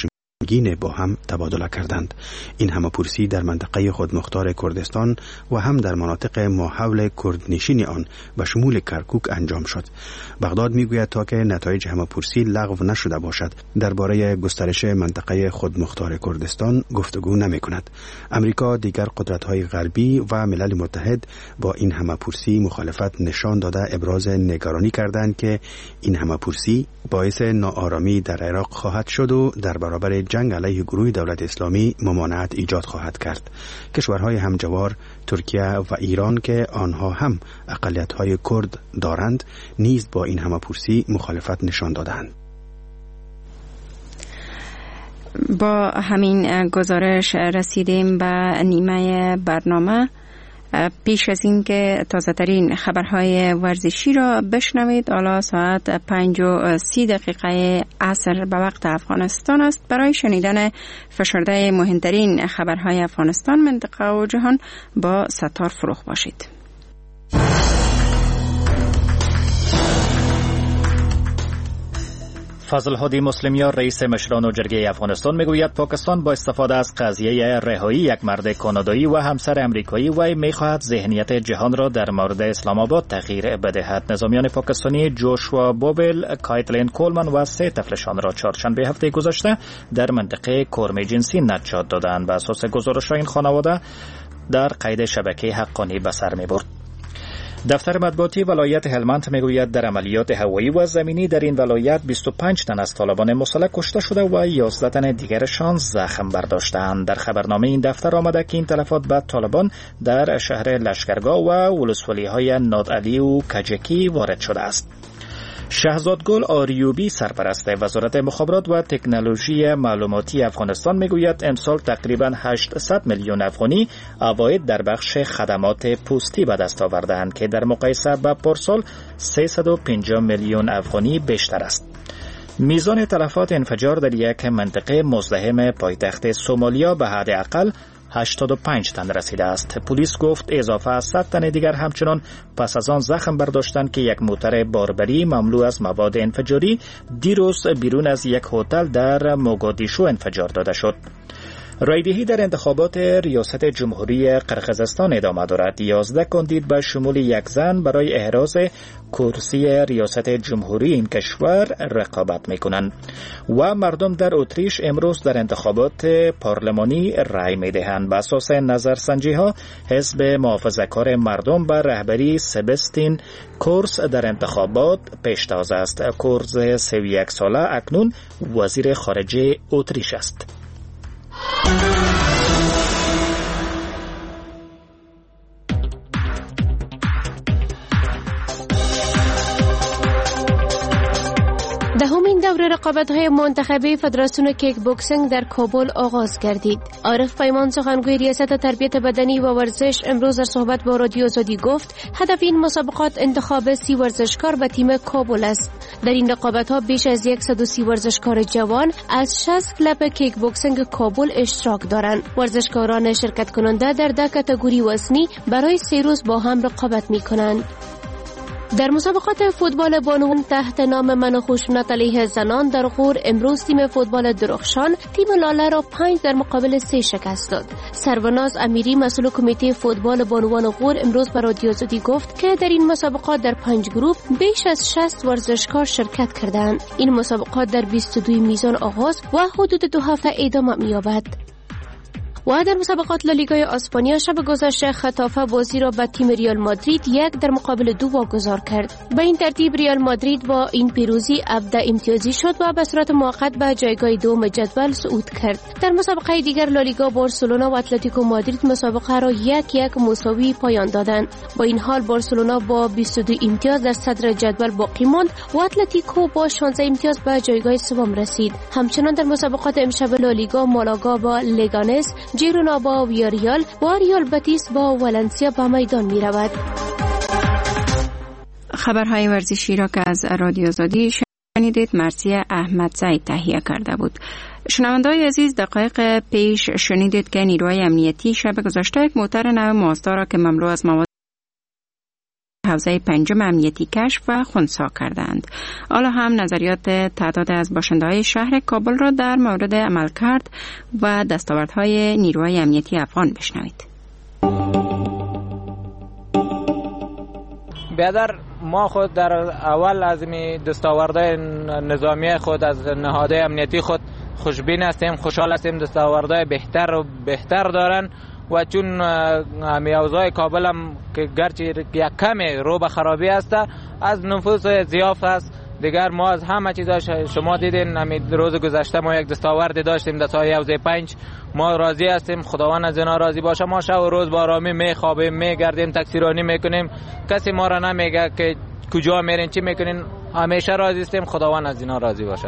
گین با هم تبادله کردند. این همه‌پرسی در منطقه خودمختار کردستان و هم در مناطق ماحول کردنشین آن و شمول کرکوک انجام شد. بغداد میگوید تا که نتایج همه‌پرسی لغو نشده باشد درباره گسترش منطقه خودمختار کردستان گفتگو نمی‌کند. امریکا، دیگر قدرت‌های غربی و ملل متحد با این همه‌پرسی مخالفت نشان داده ابراز نگرانی کردند که این همه‌پرسی باعث ناآرامی در عراق خواهد شد و در برابر جنگ علیه گروه دولت اسلامی ممانعت ایجاد خواهد کرد. کشورهای همجوار ترکیه و ایران که آنها هم اقلیت‌های کرد دارند نیز با این همه‌پرسی مخالفت نشان دادند. با همین گزارش رسیدیم به نیمه برنامه. پیش از این که تازه ترین خبرهای ورزشی را بشنوید، حالا ساعت 5:30 عصر به وقت افغانستان است. برای شنیدن فشرده مهمترین خبرهای افغانستان، منطقه و جهان با ستار فروغ باشید. فضل هادی مسلمیار رئیس مشران و جرگه افغانستان میگوید پاکستان با استفاده از قضیه رهایی یک مرد کانادایی و همسر امریکایی وی میخواهد ذهنیت جهان را در مورد اسلام آباد تغییر بدهد. نظامیان پاکستانی جوشوا بوبل، کایتلین کولمن و 3 طفلشان را چهارشنبه هفته گذشته در منطقه کرم جنسی نجات دادند. بر اساس گزارش این خانواده در قید شبکه حقانی به سر میبرد. دفتر مطبوعاتی ولایت هلمند میگوید در عملیات هوایی و زمینی در این ولایت 25 تن از طالبان مسلح کشته شده و 11 تن دیگرشان زخم برداشتند. در خبرنامه این دفتر آمده که این تلفات به طالبان در شهر لشکرگاه و ولسوالی‌های نادعلی و کجکی وارد شده است. شهزاد گل آریوبی سرپرست وزارت مخابرات و تکنولوژی معلوماتی افغانستان میگوید امسال تقریباً 800 میلیون افغانی عواید در بخش خدمات پستی به دست آوردند که در مقایسه با پارسال 350 میلیون افغانی بیشتر است. میزان تلفات انفجار در یک منطقه مزدحم پایتخت سومالیا به حداقل 85 تن رسیده است. پلیس گفت اضافه از 100 تن دیگر همچنان پس از آن زخم برداشتند که یک موتر باربری مملو از مواد انفجاری دیروز بیرون از یک هتل در موگادیشو انفجار داده شد. رایدهی در انتخابات ریاست جمهوری قرقیزستان ادامه دارد. 11 کاندید به شمول یک زن برای احراز کرسی ریاست جمهوری این کشور رقابت میکنند و مردم در اتریش امروز در انتخابات پارلمانی رای میدهند. به اساس نظرسنجی ها حزب محافظه‌کار مردم به رهبری سبستین کورس در انتخابات پیشتاز است. کورس 31 ساله اکنون وزیر خارجه اتریش است. دهمین دوره رقابت‌های منتخبی فدراسیون کیک بوکسینگ در کابل آغاز گردید. عارف پیمان سخنگوی ریاست تربیت بدنی و ورزش امروز در صحبت با رادیو آزادی گفت هدف این مسابقات انتخاب 30 ورزشکار به تیم کابل است. در این رقابت‌ها بیش از 130 ورزشکار جوان از 60 کلب کیک بوکسینگ کابل اشتراک دارند. ورزشکاران شرکت کننده در 10 کاتگوری وزنی برای 3 روز با هم رقابت می‌کنند. در مسابقات فوتبال بانوان تحت نام من و خشونت علیه زنان در غور امروز تیم فوتبال درخشان تیم لاله را 5 در مقابل 3 شکست داد. سروناز امیری مسئول کمیته فوتبال بانوان غور امروز به رادیو آزادی گفت که در این مسابقات در 5 گروه بیش از 60 ورزشکار شرکت کردند. این مسابقات در 22 میزان آغاز و حدود 2 هفته ادامه می‌یابد. و در مسابقات لالیگای اسپانیا شب گذشته خطافه بازی را به تیم ریال مادرید 1 در مقابل 2 واگذار کرد. به این ترتیب ریال مادرید با این پیروزی 17 امتیازی شد و به صورت موقت به جایگاه دوم جدول صعود کرد. در مسابقه دیگر لالیگا بارسلونا و اتلتیکو مادرید مسابقه را 1-1 مساوی پایان دادند. با این حال بارسلونا با 22 امتیاز در صدر جدول باقی ماند و اتلتیکو با 16 امتیاز به جایگاه سوم رسید. همچنان در مسابقات امشب لالیگا مالاگا با لگانس، جیرونا با ویاریال و ریال بتیس با والنسیا به میدان می رود. خبرهای ورزشی را که از رادیو آزادی شنیدید مرسی احمد زید تهیه کرده بود. شنونده‌های عزیز، دقایق پیش شنیدید که نیروهای امنیتی شب گذشته یک موتر نو مازدا را که مملو از مواد حوزه پنجم امنیتی کشف و خنثی کردند. حالا هم نظریات تعداد از باشنده‌های شهر کابل را در مورد عملکرد و دستاوردهای نیروهای امنیتی افغان بشنوید. بیادر ما خود در اول از دستاوردهای نظامی خود از نهادهای امنیتی خود خوشبین هستیم، خوشحال هستیم. دستاوردهای بهتر دارن و چون اوضاع کابل هم که گرچه یک کمی رو به خرابی است، از نفوس ضعیف است. دیگر ما از همه چیزا شما دیدین روز گذشته ما یک دستاورد داشتیم در سایه حوزه 5. ما راضی هستیم، خداوند از اینا راضی باشه. ما شب و روز با آرامی میخوابیم، میگردیم، تکثیرانی میکنیم، کسی ما را نمیگه که کجا میرین چی میکنین. همیشه راضی هستیم، خداوند از اینا راضی باشه.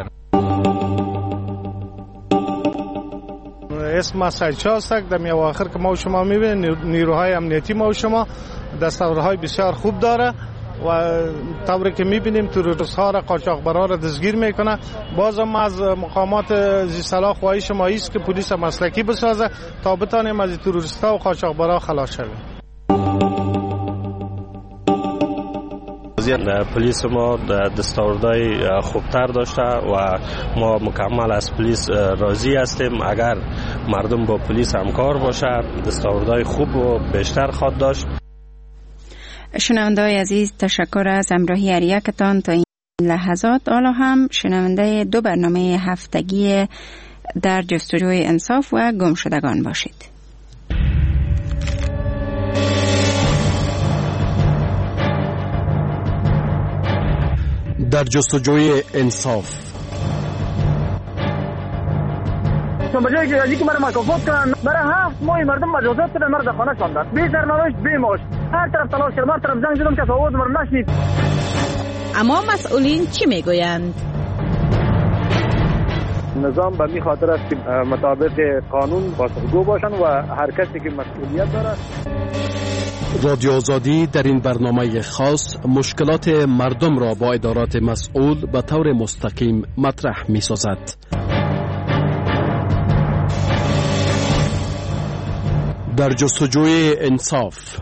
اسم سیدشاه است. در اواخر که ما و شما میبینیم نیروهای امنیتی ما و شما دستاوردهای بسیار خوب داره و طوری که میبینیم تروریست‌ها را، قاچاقبرها را دستگیر میکنه. بازم از مقامات ذی صلاح خواهش ما است که پلیس مسلکی بسازه تا بتانیم از تروریست‌ها و قاچاقبرها خلاص شویم. پلیس ما دستاوردهای خوبتر داشته و ما مکمل از پلیس راضی هستیم. اگر مردم با پلیس همکار باشه دستاوردهای خوب و بیشتر خواهد داشت. شنونده‌های عزیز، تشکر از همراهی هر یکتان تا این لحظات. حالا هم شنونده 2 برنامه هفتگی در جستجوی انصاف و گمشدگان باشید. در جستجوی انصاف. بجای که که مرا مکافات کنن، برای 7 ماه مردم مجازات کردن، مرا در خانه شاندن، بی سرنوشت بی معاش. هر طرف تلاش کردم، هر طرف زنگ زدم که آواز مرا نشنید. اما مسئولین چی میگویند؟ نظام به می خاطر است که مطابق قانون پاسخگو باشن و هر کسی که مسئولیت داره. رادیو آزادی در این برنامه خاص مشکلات مردم را با ادارات مسئول به طور مستقیم مطرح می سازد. در جستجوی انصاف.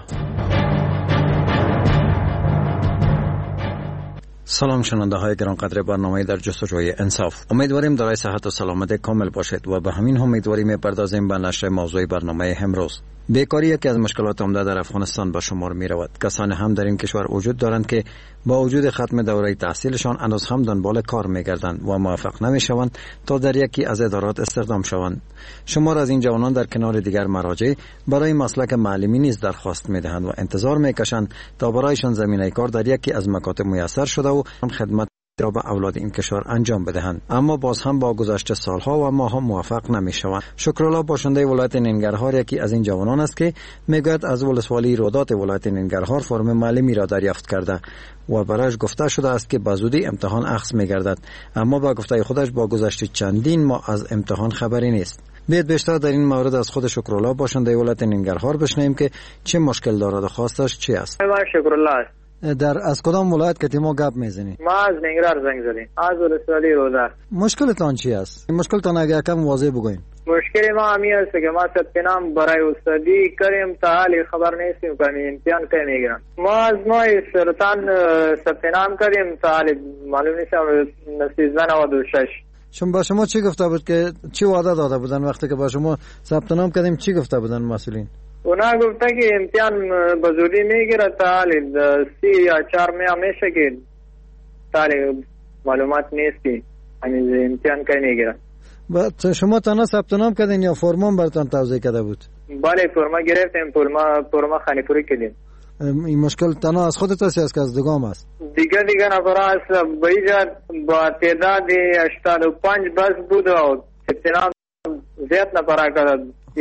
سلام شنونده های گرانقدر برنامه در جستجوی انصاف. امیدواریم دارای صحت و سلامت کامل باشید و به همین امیدواری می‌پردازیم به نشر موضوع برنامه امروز. بیکاری یکی از مشکلات عمده در افغانستان به شمار می رود. کسانی هم در این کشور وجود دارند که با وجود ختم دوره تحصیلشان هنوز هم دنبال کار می گردند و موفق نمی شوند تا در یکی از ادارات استخدام شوند. شمار از این جوانان در کنار دیگر مراجع برای مسلک معلمی نیز درخواست می دهند و انتظار می کشند تا برایشان زمینه کار در یکی از مکاتب میسر شده و خدمت را به اولاد این کشور انجام بدهند، اما باز هم با گذشت سالها و ماها موفق نمی‌شوند. شکرالله باشنده ولایت ننگرهار یکی از این جوانان است که میگوید از ولسوالی رودات ولایت ننگرهار فرم معلمی را دریافت کرده و برایش گفته شده است که به زودی امتحان اخذ می‌گردد، اما با گفته خودش با گذشت چندین ماه از امتحان خبری نیست. بیاید بیشتر در این مورد از خود شکرالله باشنده ولایت ننگرهار بشنویم که چه مشکل دارد و خواستش چی است. شکرالله از کدام ولایت که ما گپ میزنی؟ ما از ننگرهار زنگ زدیم، از ولسوالی رودات. مشکلتان چی است؟ این مشکلتان اگر کم واضح بگوین. مشکل ما همی است که ما ثبت نام برای استادی کردیم تا حالی خبر نیستیم که امتحان کی میگیرن. ما از ماه سرطان ثبت نام کردیم تا حالی معلوم نیست 1396. شما با شما چی گفته بود که چی وعده داده بودن وقتی که با شما ثبت نام کردیم؟ چی گفته بودن مسئولین؟ اونا گفته که امتحان بزودی میگیره تا حالی 3 یا 4 ماه میشه که تا حالی معلومات نیستی امتحان کی میگیره. بعد شما تنها ثبت نام کردین یا فرمان براتون توزیع کرده بود؟ بله فرما گرفتیم، فرما خانه‌پوری کردیم. این مشکل تنها از خودت است یا از دگام است؟ دیگه نفر است به ایجاد با تعداد 85 بس بود و ثبت نام زیاد نفر کرد،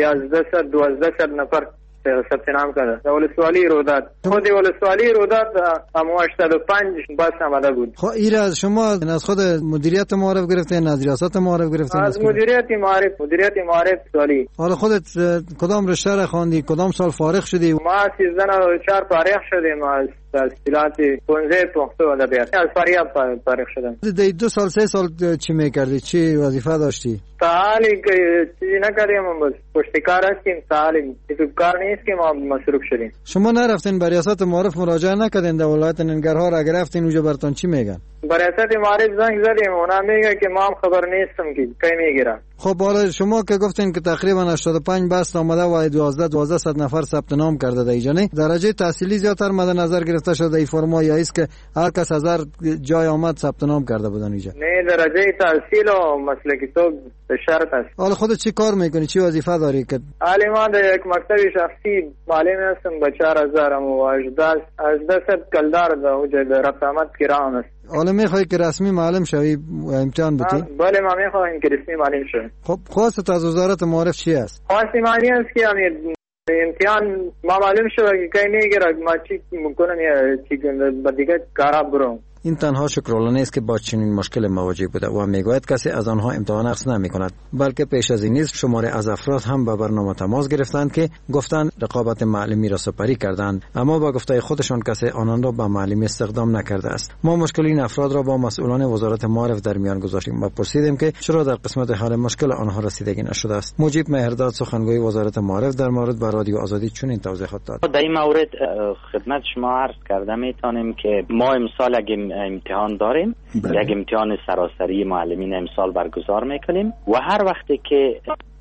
11-12 نفر ثبت نام کرده. ولسوالی رودات خود ولسوالی رودات هم 85 بس آمده بود. خب ایره از شما از خود مدیریت معارف گرفتین، از ریاست معارف گرفتین؟ از مدیریت معارف سوالی. حالا خودت کدام رشته را خواندی؟ کدام سال فارغ شدی؟ ما 13-4 فارغ شدیم از تحصیلات پونزه پختو و ادبیات از فاریاب فارغ شدم. دی 2 سال 3 سال چی میکردی؟ چی وظیفه داشتی؟ تعالی چیزی نکردیم، بس پشتکار هستیم. تعالی کار نیست که ما مصروف شدیم. شما نرفتین به ریاست معارف مراجعه نکردین در ولایت ننگرهار؟ اگر رفتین اونجا براتون چی میگن؟ به ریاست معارف زنگ زدیم، اونا میگه که ما هم خبر نیستم که کی میگیرن. خب حالا شما که گفتین که تقریبا 85 بست آمده و 1200 نفر ثبت نام کرده در اینجا، نه درجه تحصیلی زیاتر مد نظر گرفته شده این فرما یا است که هر کس از هر جای آمد ثبت نام کرده بودن اینجا؟ نه، درجه تحصیل و مسلکی تو به شرط است. حالا خودت چی کار میکنی؟ چی وظیفه داری؟ که حالی من در یک مکتب شخصی معلم هستم به 4000 و 1800 کلدار در اوج رفت آمد کرام است. حالا میخوای که رسمی معلم شوی امتحان بدی؟ بله، ما میخوایم که رسمی معلم شویم. خب خواست از وزارت معارف چی است؟ خواست معنی است که امتحان ما معلوم شد که کی میگیره، ما چی میکنم یا چی با دیگه کارا برم. این تنها شکرالله است که با چنین مشکل مواجه بوده و میگوید کسی از آنها امتحان اخذ نمی کند، بلکه پیش از این نیز شماره از افراد هم به برنامه تماس گرفتند که گفتند رقابت معلمی را سپری کردند، اما با گفته خودشان کسی آنان را به معلمی استخدام نکرده است. ما مشکل این افراد را با مسئولان وزارت معارف در میان گذاشتیم و پرسیدیم که چرا در قسمت حل مشکل آنها رسیدگی نشده است. مجیب مهرداد سخنگوی وزارت معارف در مورد به رادیو آزادی چنین توضیحات داد. در این مورد خدمت شما عرض کرده میتونیم که ما امسال امتحان داریم، یک امتحان سراسری معلمین امسال برگزار میکنیم و هر وقتی که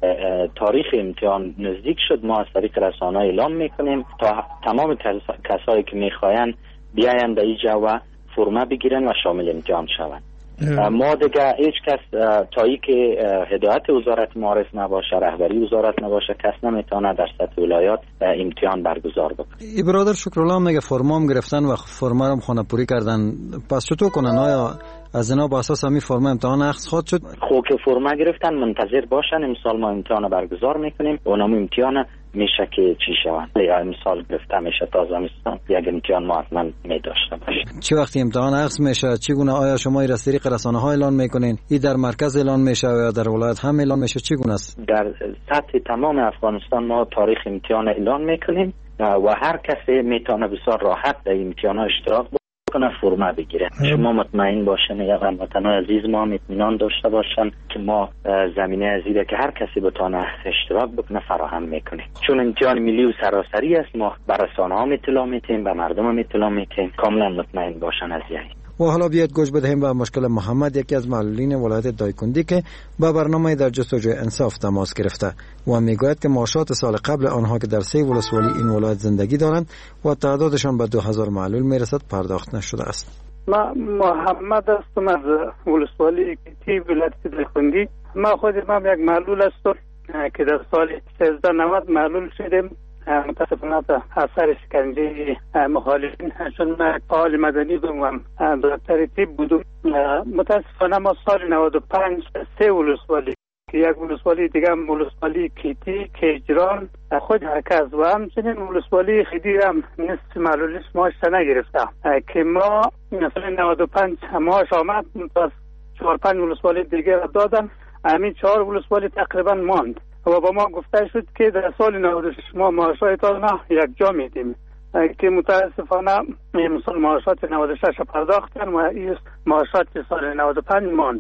تاریخ امتحان نزدیک شد ما از طریق رسانه اعلام میکنیم تا تمام کسایی که میخواین بیاین به اینجا و فرمه بگیرن و شامل امتحان شوند. ما دیگه هیچ کس تایی که هدایت وزارت معارف نباشه، رهبری وزارت نباشه، کس نمیتونه در سطح ولایات امتحان برگزار بکنه. ای برادر شکرالله میگه فرمام گرفتن و فرما رو خانه پوری کردن، پس چطور کنن؟ آیا از اینا با اساس همین فرما امتحان اخذ خواهد شد؟ خب که فرما گرفتن منتظر باشن، امسال ما امتحان برگزار میکنیم، اونم امتحان میشه که چی شوند. یا امسال گرفته میشه تا زمستان یک امتحان ما حتما میداشته باشیم. چه وقتی امتحان اخذ میشه چگونه؟ آیا شما این از طریق رسانه ها اعلان میکنین؟ این در مرکز اعلان میشه یا در ولایت هم اعلان میشه؟ چگونه است؟ در سطح تمام افغانستان ما تاریخ امتحان اعلان میکنیم و هر کسی میتونه بسیار راحت در امتحان اشتراک کنه، فرما بگیره. شما مطمئن باشن یا هموطنان عزیز ما اطمینان داشته باشن که ما زمینه ازیده که هر کسی بتونه اشتراک بکنه فراهم میکنه، چون امتحان ملی و سراسری است. ما به رسانه ها اطلاع میدیم، به مردم هم اطلاع میدیم، کاملا مطمئن باشن از این. و حالا بیاید گوش بدهیم به مشکل محمد، یکی از معلولین ولایت دایکندی که با برنامه در جستجوی انصاف تماس گرفته و میگوید که معاشات سال قبل آنها که در 3 ولسوالی این ولایت زندگی دارند و تعدادشان به 2000 معلول میرسد پرداخت نشده است. ما محمد هستم از ولسوالی کیتی ولایت دایکندی. ما خودم یک معلول هستم که در سال 1390 معلول شدم، متاسفانه به اثر شکنجه مخالفین، چون من فعال مدنی بودم، دکتر طب بودم. متاسفانه ما سال 95 3 ولسوالی که یک ولسوالی دیگه هم ولسوالی کیتی کیجران خود حرکت و همچنین ولسوالی خیدی هم نصف معلولیش ماش نگرفته که ما مثلا 95 ماش آمد، پس 4-5 ولسوالی دیگه را دادن، همین 4 ولسوالی تقریبا ماند و با ما گفته شد که در سال 96 ما معاشاتتان یک جا میدیم که متاسفانه مثلا معاشات 96 پرداختن و این معاشات سال 95 ماند.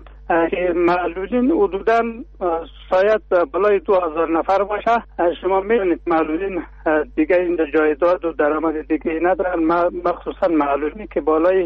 معلولین حدودا شاید بالای 2000 نفر باشه. شما میبینید معلولین دیگه این جایداد و درآمد دیگه ندارن، مخصوصا معلولین که بالای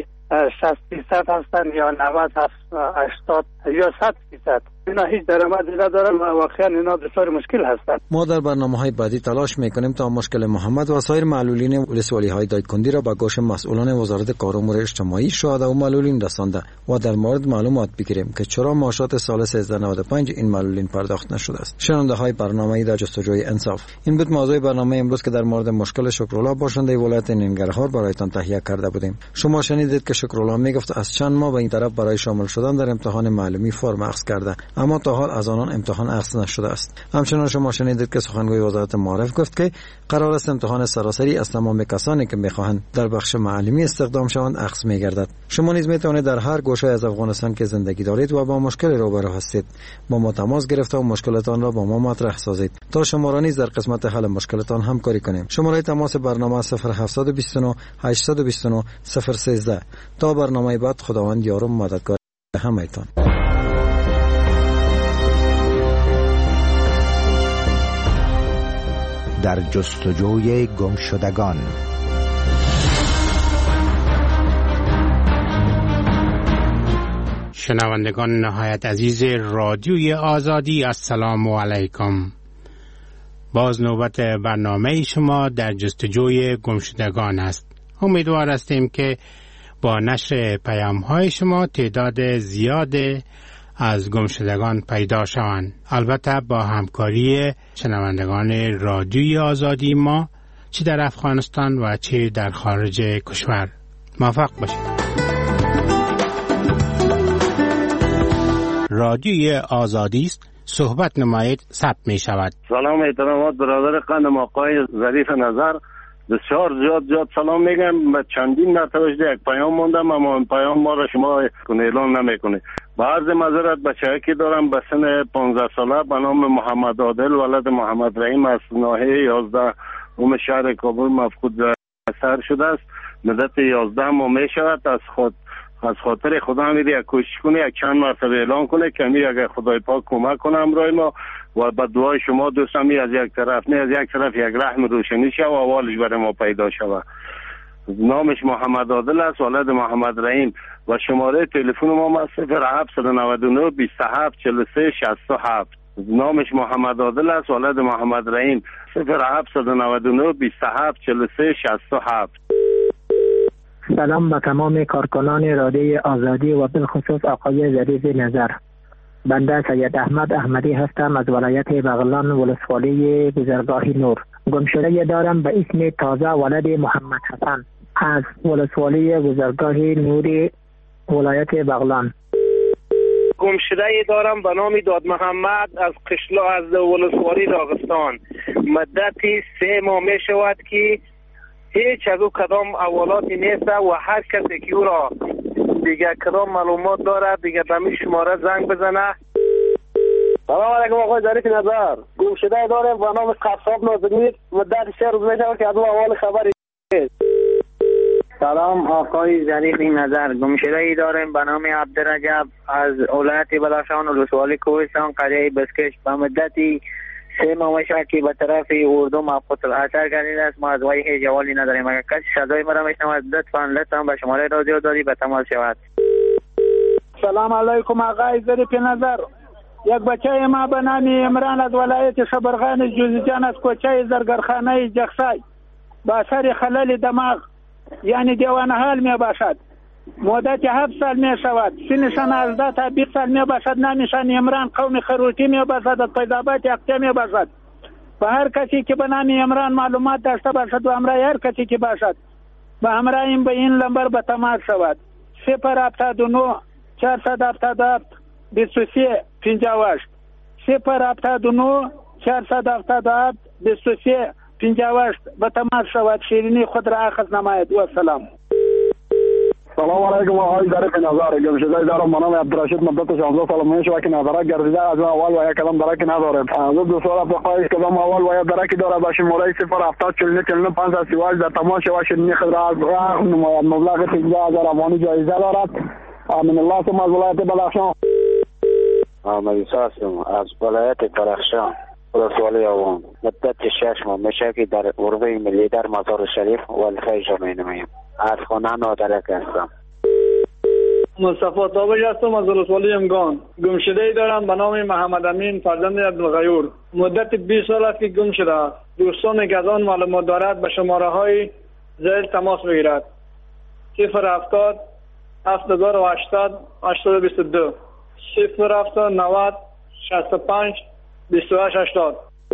60% هستن یا 90 80 یا 100%. اینا هیچ درآمدی ندارن و واقعا اینا دچار مشکل هستند. ما در برنامه‌های بعدی تلاش میکنیم تا مشکل محمد و سایر معلولین ولسوالی‌های دایکندی را به گوش مسئولان وزارت کار و امور اجتماعی، شهدا و معلولین رسانده و در مورد معلومات بگیریم که چرا معاشات سال 1395 این معلولین پرداخت نشده است. شنونده‌های برنامه‌ای در جستجوی انصاف، این بود موضوع برنامه امروز که در مورد مشکل شکرالله باشنده ولایت ننگرهار برایتان تهیه کرده بودیم. شما شنیدید که شکرالله میگفت از چند ماه به این طرف برای شامل شدن در امتحان معلمی فرم اخذ کرده، اما تا حال از آنان امتحان اخذ نشده است. همچنان شما شنیدید که سخنگوی وزارت معارف گفت که قرار است امتحان سراسری از تمام کسانی که می‌خواهند در بخش معلمی استخدام شوند اخذ می‌گردد. شما نیز می‌توانید در هر گوشه از افغانستان که زندگی دارید و با مشکل روبرو هستید با ما تماس گرفته و مشکلتان را با ما مطرح سازید تا شما را نیز در قسمت حل مشکلتان همکاری کنیم. شماره تماس برنامه 0729 829 013. تا برنامه بعد خداوند یار و مددگار همه‌تان. در جستجوی گمشدگان. شنوندگان نهایت عزیز رادیوی آزادی، السلام علیکم. باز نوبت برنامه شما در جستجوی گمشدگان است. امیدوار هستیم که با نشر پیام‌های شما تعداد زیاد از گمشدگان پیدا شوند. البته با همکاری شنوندگان رادیوی آزادی ما، چه در افغانستان و چه در خارج کشور. موفق باشید. رادیوی آزادی است، صحبت نمایید، ثبت می شود. سلام احترامات برادر قندم آقای ظریف نظر، بسیار زیاد سلام میگم. به چندین مرتبه یک پیام موندم اما این پیام ما را شما اعلان نمیکنه. با عرض معذرت بچه‌ای که دارم به سن 15 ساله به نام محمد عادل ولد محمد رحیم از ناحیه 11 شهر کابل مفقود سر شده است. مدت 11 ماه می شود. از خاطر خدا میری یک کوشش کنه، یک چند مرتبه اعلان کنه که می اگر خدای پاک کمک کنه همراه ما و با دعای شما دوستان از یک طرف نه از یک طرف یک رحم روشنی شه و اولش برای ما پیدا شود. نامش محمد عادل است ولد محمد رحیم و شماره تلفن ما 0799 27 43 67. نامش محمد عادل است ولد محمد رحیم 0799 27 43 67. سلام به تمام کارکنان رادیوی آزادی و بالخصوص آقای ظریف نظر. بنده سید احمد احمدی هستم از ولایت بغلان ولسوالی گذرگاه نور. گمشده دارم به اسم تازه ولد محمد حسن از ولسوالی گذرگاه نوری ولایت بغلان. گمشده دارم به نام داد محمد از قشلا از ولسوالی داغستان. مدتی 3 ماه می شود که هیچ از او کدام اولاتی نیست و هر کسی که او را دیگه کدام معلومات داره دیگه به می شماره زنگ بزنه. سلام علیکم آقای ظریف نظر. گمشده دارم به نام قصاب نازنین. مدت 3 روز می شود که از او اول خبری نیست. سلام آقای ظریف نظر. گمشده دارم به نام عبدالرجب از ولایت بدخشان ولسوالی کوهستان قریه بسکش. به مدتی 3 ماه که به طرف اردو مفقود اثر گردیده است. ما از وی هیچ جوالی نداریم. اگر کسی صدای مرا میشنود لطفا به شماره رادیو دادی به تماس شود. سلام علیکم آقای ظریف نظر. یک بچه ما به نام عمران از ولایت شبرغان جوزجان از کوچه زرگرخانه جخسای با اثر خلل دماغ یعنی دیوانه حال می باشد. مدت 7 سال می شود. سنشان 18 تا 20 سال می باشد. نامشان عمران قوم خروتی می باشد. از پیدابات اقتی می باشد. و هر کسی که به نام عمران معلومات داشته باشد و همراه هر کسی که باشد به همراه این به این نمبر به تماس شود. 079 477 23 58 079 477 23 58 به تماس شود. شیرینی خود را اخذ نماید. و سلام. سلام علیکم آقای ظریف نظر. گمشده دارم به نام عبدالرشید. مدت 16 سال می شود که ندارک گردیده. از اول و یک کلام درک ندارم. از 2 سال بخواهید کدام اول و یک درکی داره به شماره 070 49 49 538 در تماس شود. شیرینی خود را نماید. مبلغ 15000 افغانی جایزه دارد. امین الله ثم از ولایت بدخشان. محمد عیسی هستم از ولایت بدخشان ولسوالی آوان. مدت 6 ماه میشه که در عربه ملی در مزار شریف وظیفه اجرا می‌نمایم. از خانه نادرک هستم. مصطفی تابش هستم از ولسوالی امگان. گمشده دارم به نام محمد امین فرزند عبدالغیور. مدت 20 سال است که گم شده است. دوستانی که از آن معلومات دارد به شماره های زیر تماس بگیرد. 070 7080 822 070 65 28 80.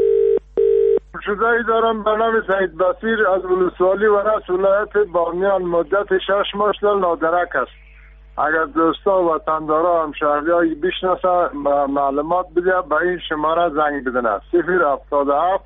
گمشده‌ای دارم به نام سعید بصیر از ولسوالی و رأس ولایت بامیان. مدت 6 ماه نادرک است. اگر دوستا و وطندارا همشهریایی بشناسه معلومات بده به این شماره زنگ بدنه 077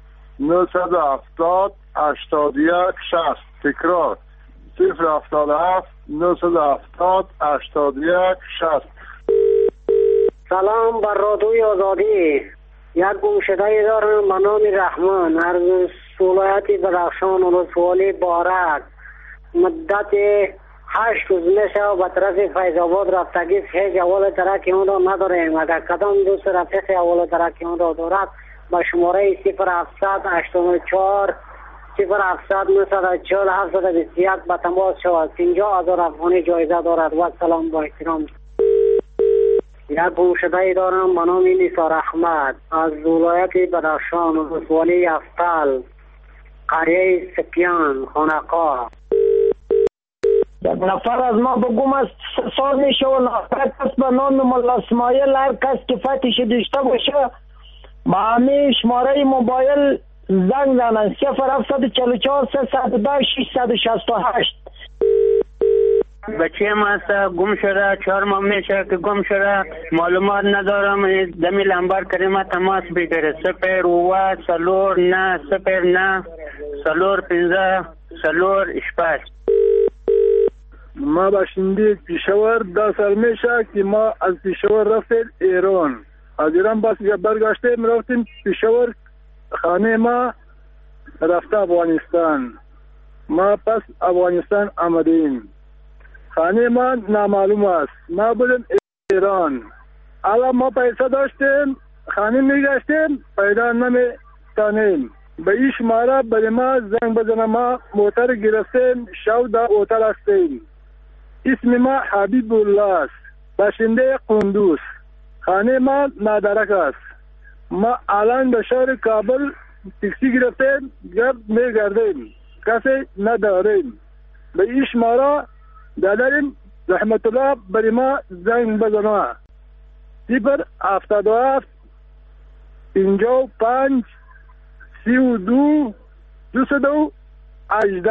970 81 60. تکرار 077 970 81 60. سلام بر رادیوی آزادی. یک گمشده دارم به نام رحمان از ولایت بدخشان ولسوالی بارک. مدت 8 روز میشه و به طرف فیض آباد رفتگی هیچ اول ترک اون را نداریم. اگر کدام دوست رفیق اول ترک اون را دارد با شماره 0784 0700 940 721 به تماس شود. 50,000 افغانی جایزه دارد. و سلام با احترام. یک گمشده دارم به نام نثار احمد از ولایت بدخشان ولسوالی یفتل قریه سپیان خانقاه. یک نفر از ما به گم است سال میشه و نفر کس به نام ملا اسماعیل هر کس که فتش داشته باشه با همه شماره موبایل زنگ زنن 0744 310 668. بچه ما است گم شده 4 ماه میشه که گم شده معلومات ندارم. دمی لنبر کریمه تماس بگیره 0 سلور نه 0 نه سلور 15 سلور اشپاش. ما باشنده پیشور 10 سال میشه که ما از پیشور رفتیم ایران. از ایران باز برگشتیم رفتیم پیشور خانه ما رفته افغانستان. ما پس افغانستان آمدیم. خانه ما نامعلوم است. ما بودیم ایران. الان ما پیسه داشتیم خانه میگشتیم پیدا نمیتانیم. به این شماره برای ما زنگ بزنه. ما موتر گرفتیم شو در هتل هستیم. اسم ما حبیب الله است. باشنده قندوز. خانه ما نادرک است. ما الان به شهر کابل تاکسی گرفتیم گرد میگردیم کسی نداریم. به این شماره داداریم رحمت الله برای ما زنگ بزنه 077 55 32 22 18.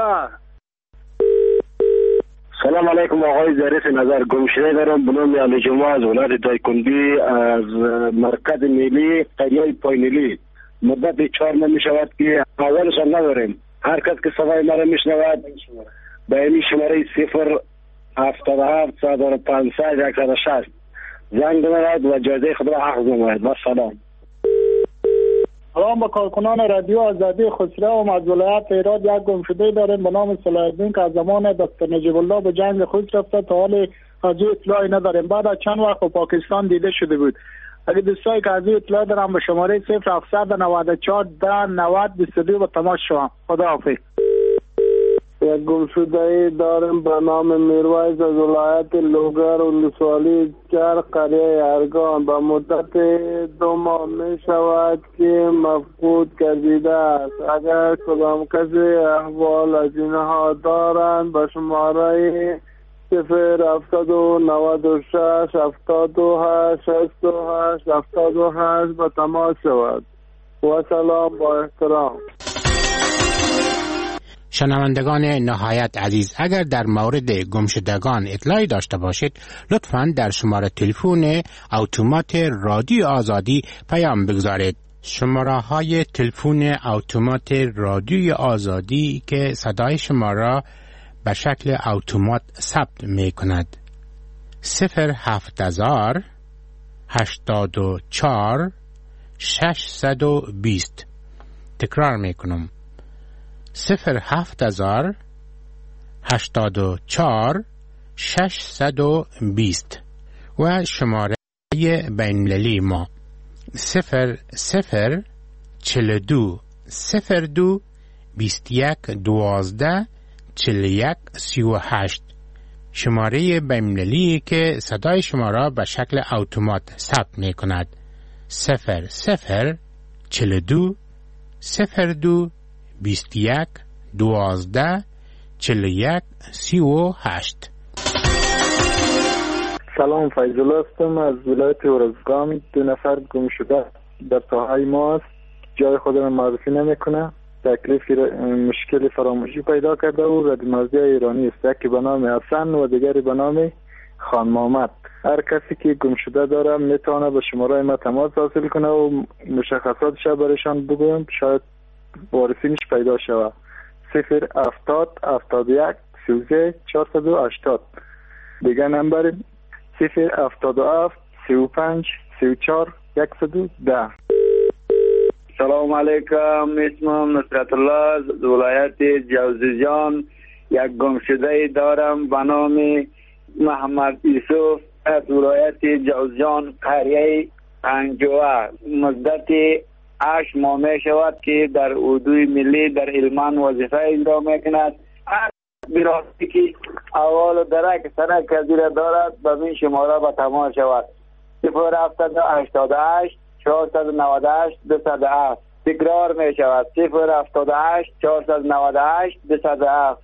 سلام علیکم آقای ظریف نظر. گمشده دارم به نام علی جمعه از ولایت دایکندی از مرکز ملی قریه پایینلی. مدت 4 ماه می شود که اولش نداریم. هر کس که صدای مرا میشنود به این شماره 077 500 160 زنگ بزند و جایزه خود را حق نماید. با سلام. سلام به کارکنان رادیو آزادی خسرو و از ولایت هرات. یک گمشده داریم به نام صلاح الدین که از زمان دکتر نجیب الله به جنگ خود رفته تا حال از اطلاعی نداریم. بعد از چند وقت به پاکستان دیده شده بود. اگه دوستایی که از اطلاع دارم به شماره 0794 10 90 22 به تماس شوم. خداحافظ. یک گمشده دارم به نام میرویس از ولایت لوگر ولسوالی چر قریه ارگان. به مدت 2 ماه می شود که مفقود گردیده است. اگر کدام کسی احوال از اینها دارند به شماره 07096 78 68 78 به تماس شود. و سلام با احترام. شنوندگان نهایت عزیز، اگر در مورد گمشدگان اطلاعی داشته باشید لطفاً در شماره تلفن اتومات رادیو آزادی پیام بگذارید. شماره های تلفن اتومات رادیوی آزادی که صدای شما را به شکل اتومات ثبت می کند 07000 84 620. تکرار می کنم 07000 84 620 و شماره بین‌المللی ما 0042 02 21 12 41 38. شماره بین‌المللی که صدای شما را به شکل اتومات ثبت می کند 0042 02 21 12 41 38. سلام، فیض الله هستم از ولایت ارزگان. 2 نفر گم شده در ساحه ما است. جای خود را معرفی نمیکنه. تکلیف مشکل فراموشی پیدا کرده و رد مرزی ایرانی است. یکی به نام حسن و دیگری به نام خان محمد. هر کسی که گم شده داره میتونه به شماره ما تماس حاصل کنه و مشخصاتش برایشان بگویم، شاید وارثینش پیدا شود. 070 71 33 480. دیگه نمبر 077 35 34 110. سلام علیکم، اسمم نصرت الله از ولایت جوزجان. یک گمشده دارم به نام محمد یوسف از ولایت جوزجان، قریه پنجوه. مدت 8 ماه می شود که در اردوی ملی در علمان وظیفه اجرا میکند. هر براستی که اول و درک سنک کذیره دارد به این شماره به تماس شود. 078 498 207. تکرار می شود 078 498 207.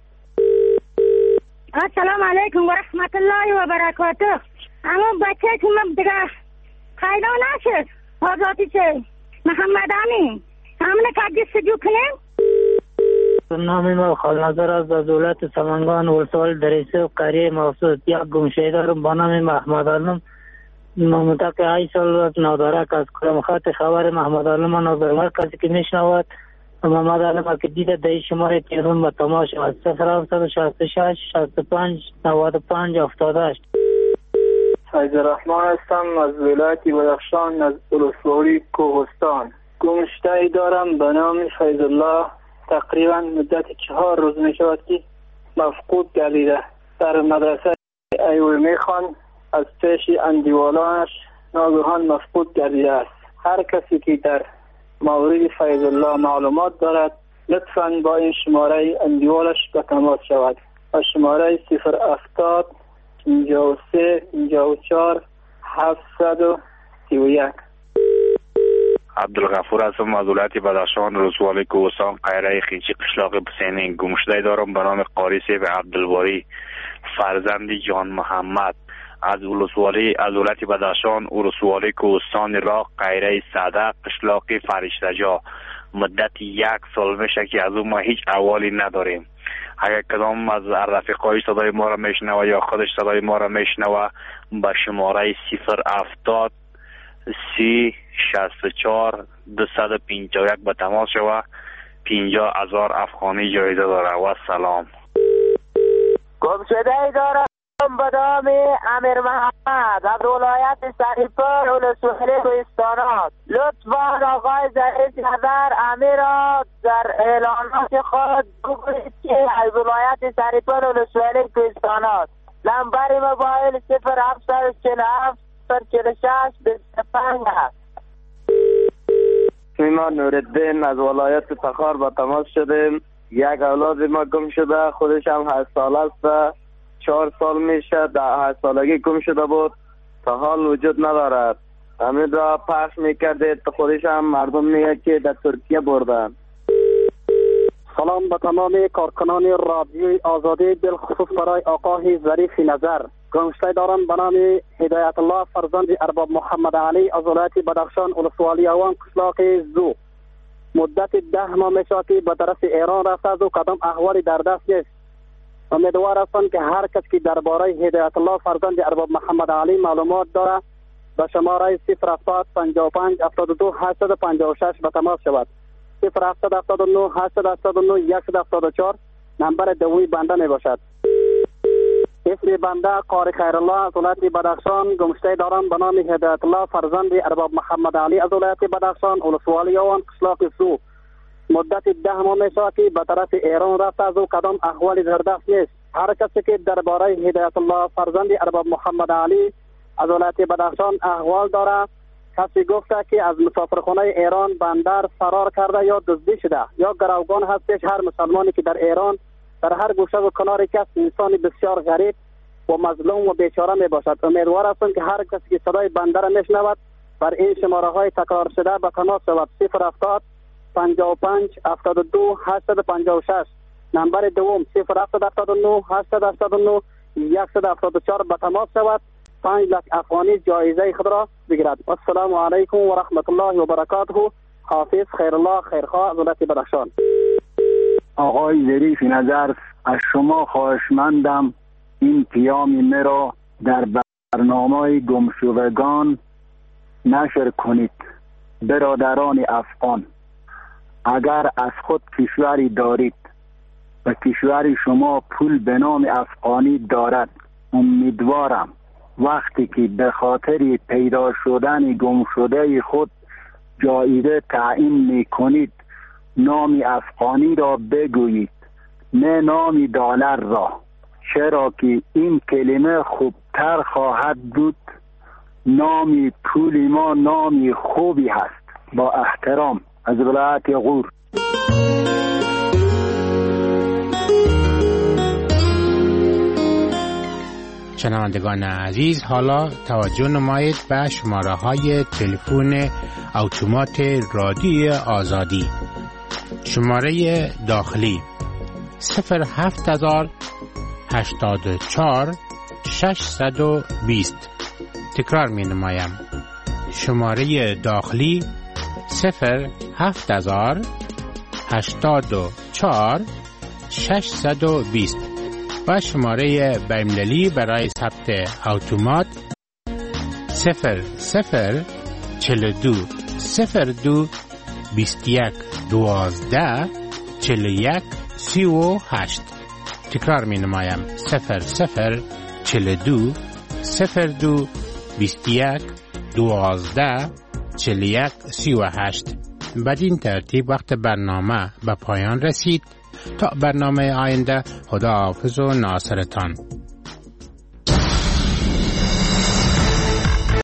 السلام علیکم و رحمت الله و برکاته. اما بچه که من دیگه پیدا نشد، آزادی چه محمد امین همونه که جستجو کنیم. نام ما خالنظر از دولت سمنگان ولسوال دریسه و قریه مخصوص. یک گمشده دارم با نام محمد علم. ممتاک 8 سال نادارک از کرم خط خبر محمد علم نادارک کسی که میشنود محمد علم که دیده دهی شماره تیرون به تماس شود 0766 65 95 78. فیض الرحمن هستم از ولایت بدخشان از ولسوالی کوهستان. گمشده دارم به نام فیض الله. تقریبا مدت 4 روز می شود که مفقود گردیده. در مدرسه ایوه میخوان از پیش اندیوالانش ناگهان مفقود گردیده است. هر کسی که در مورد فیض الله معلومات دارد لطفاً با این شماره اندیوالش به تماس شود. و شماره 070 53 54 731. عبدالغفور هستم از ولایت بدخشان ولسوالی کوهستان قریه خیچی قشلاق بسینین. گمشده دارم به نام قاری سیف عبدالباری فرزند جان محمد از ولایت بدخشان ولسوالی کوهستان را قریه صدق قشلاق فرشتجا. مدت 1 سال میشه که از اون ما هیچ احوالی نداریم. اگر کدام از رفیقای صدای ما را میشنوه یا خودش صدای ما را میشنوه به شماره 070 30 64 251 به تماس شوه. 50,000 افغانی جایزه داره. و سلام. گمشده دارم به نام امیر محمد از ولایت سریپور ولسوالی کوهستانات. لطفا آقای ظریف نظر امیر را در اعلانات خود بگویید که از ولایت سریپور ولسوالی کوهستانات. نمبر موبایل 0747 46 25 است. ما نوردین از ولایت تخار با تماس شدیم. یک اولاد ما گم شده، خودش هم 8 ساله است. 4 سال میشه در 8 سالگی گم شده بود، تا حال وجود ندارد. همین را پخش میکردید، خودش هم مردم میگه که در ترکیه بردن. سلام به تمام کارکنان رادیوی آزادی، بالخصوص برای آقای ظریف نظر. گمشده دارم به نام هدایت الله فرزند ارباب محمد علی از ولایت بدخشان ولسوالی اوان قشلاق زو. مدت 10 ماه میشه که به طرف ایران رفته از او کدام احوالی در دست نیست. امیدوار هستم که هر کس که درباره هدایت الله فرزند ارباب محمد علی معلومات داره به شماره 070 55 72 856 به تماس شود. 070 79 879 174 نمبر دوی بنده می باشد. اسم بنده قاری خیرالله از ولایت بدخشان. گمشده دارم به نام هدایت الله فرزند ارباب محمد علی از ولایت بدخشان ولسوالی اوان قشلاق سو. مدت 10 ماه میشه که به طرف ایران رفته از او کدام احوالی در دست نیست. هر کسی که درباره هدایت الله فرزند ارباب محمد علی از ولایت بدخشان احوال داره، کسی گفته که از مسافرخانه ایران بندر فرار کرده یا دزدی شده یا گروگان هستش. هر مسلمانی که در ایران در هر گوشه و کناری کس انسانی بسیار غریب و مظلوم و بیچاره می باشد. امیدوار هستم که هر کسی که صدای بنده را میشنود بر این شماره های تکرار شده به تماس شود. 070 55 72 856 نمبر دوم 079 889 174 به تماس شود. 5 لک افغانی جایزه خود را بگیرد. السلام علیکم و رحمت الله و برکاته. حافظ خیرالله خیرخواه از ولایت بدخشان. آقای ظریف نظر، از شما خواهشمندم این پیام مرا در برنامه گمشدگان نشر کنید. برادران افغان، اگر از خود کشوری دارید و کشور شما پول به نام افغانی دارد، امیدوارم وقتی که به خاطر پیدا شدن گمشده خود جایزه تعیین می کنید نام افغانی را بگویید، نه نام دلار را، چرا که این کلمه خوبتر خواهد بود. نام پول ما نام خوبی هست. با احترام، از ولایت غور. شنوندگان عزیز، حالا توجه نمایید به شماره های تلفن اتومات رادیوی آزادی. شماره داخلی 07084 620. تکرار می نمایم. شماره داخلی 07084 620 و شماره بین‌المللی برای ثبت اتومات 0042 02 21 12 41 38. تکرار می نمایم. 0042 02 21 12 41 38. بدین ترتیب وقت برنامه به پایان رسید. تا برنامه آینده، خدا حافظ و ناصرتان.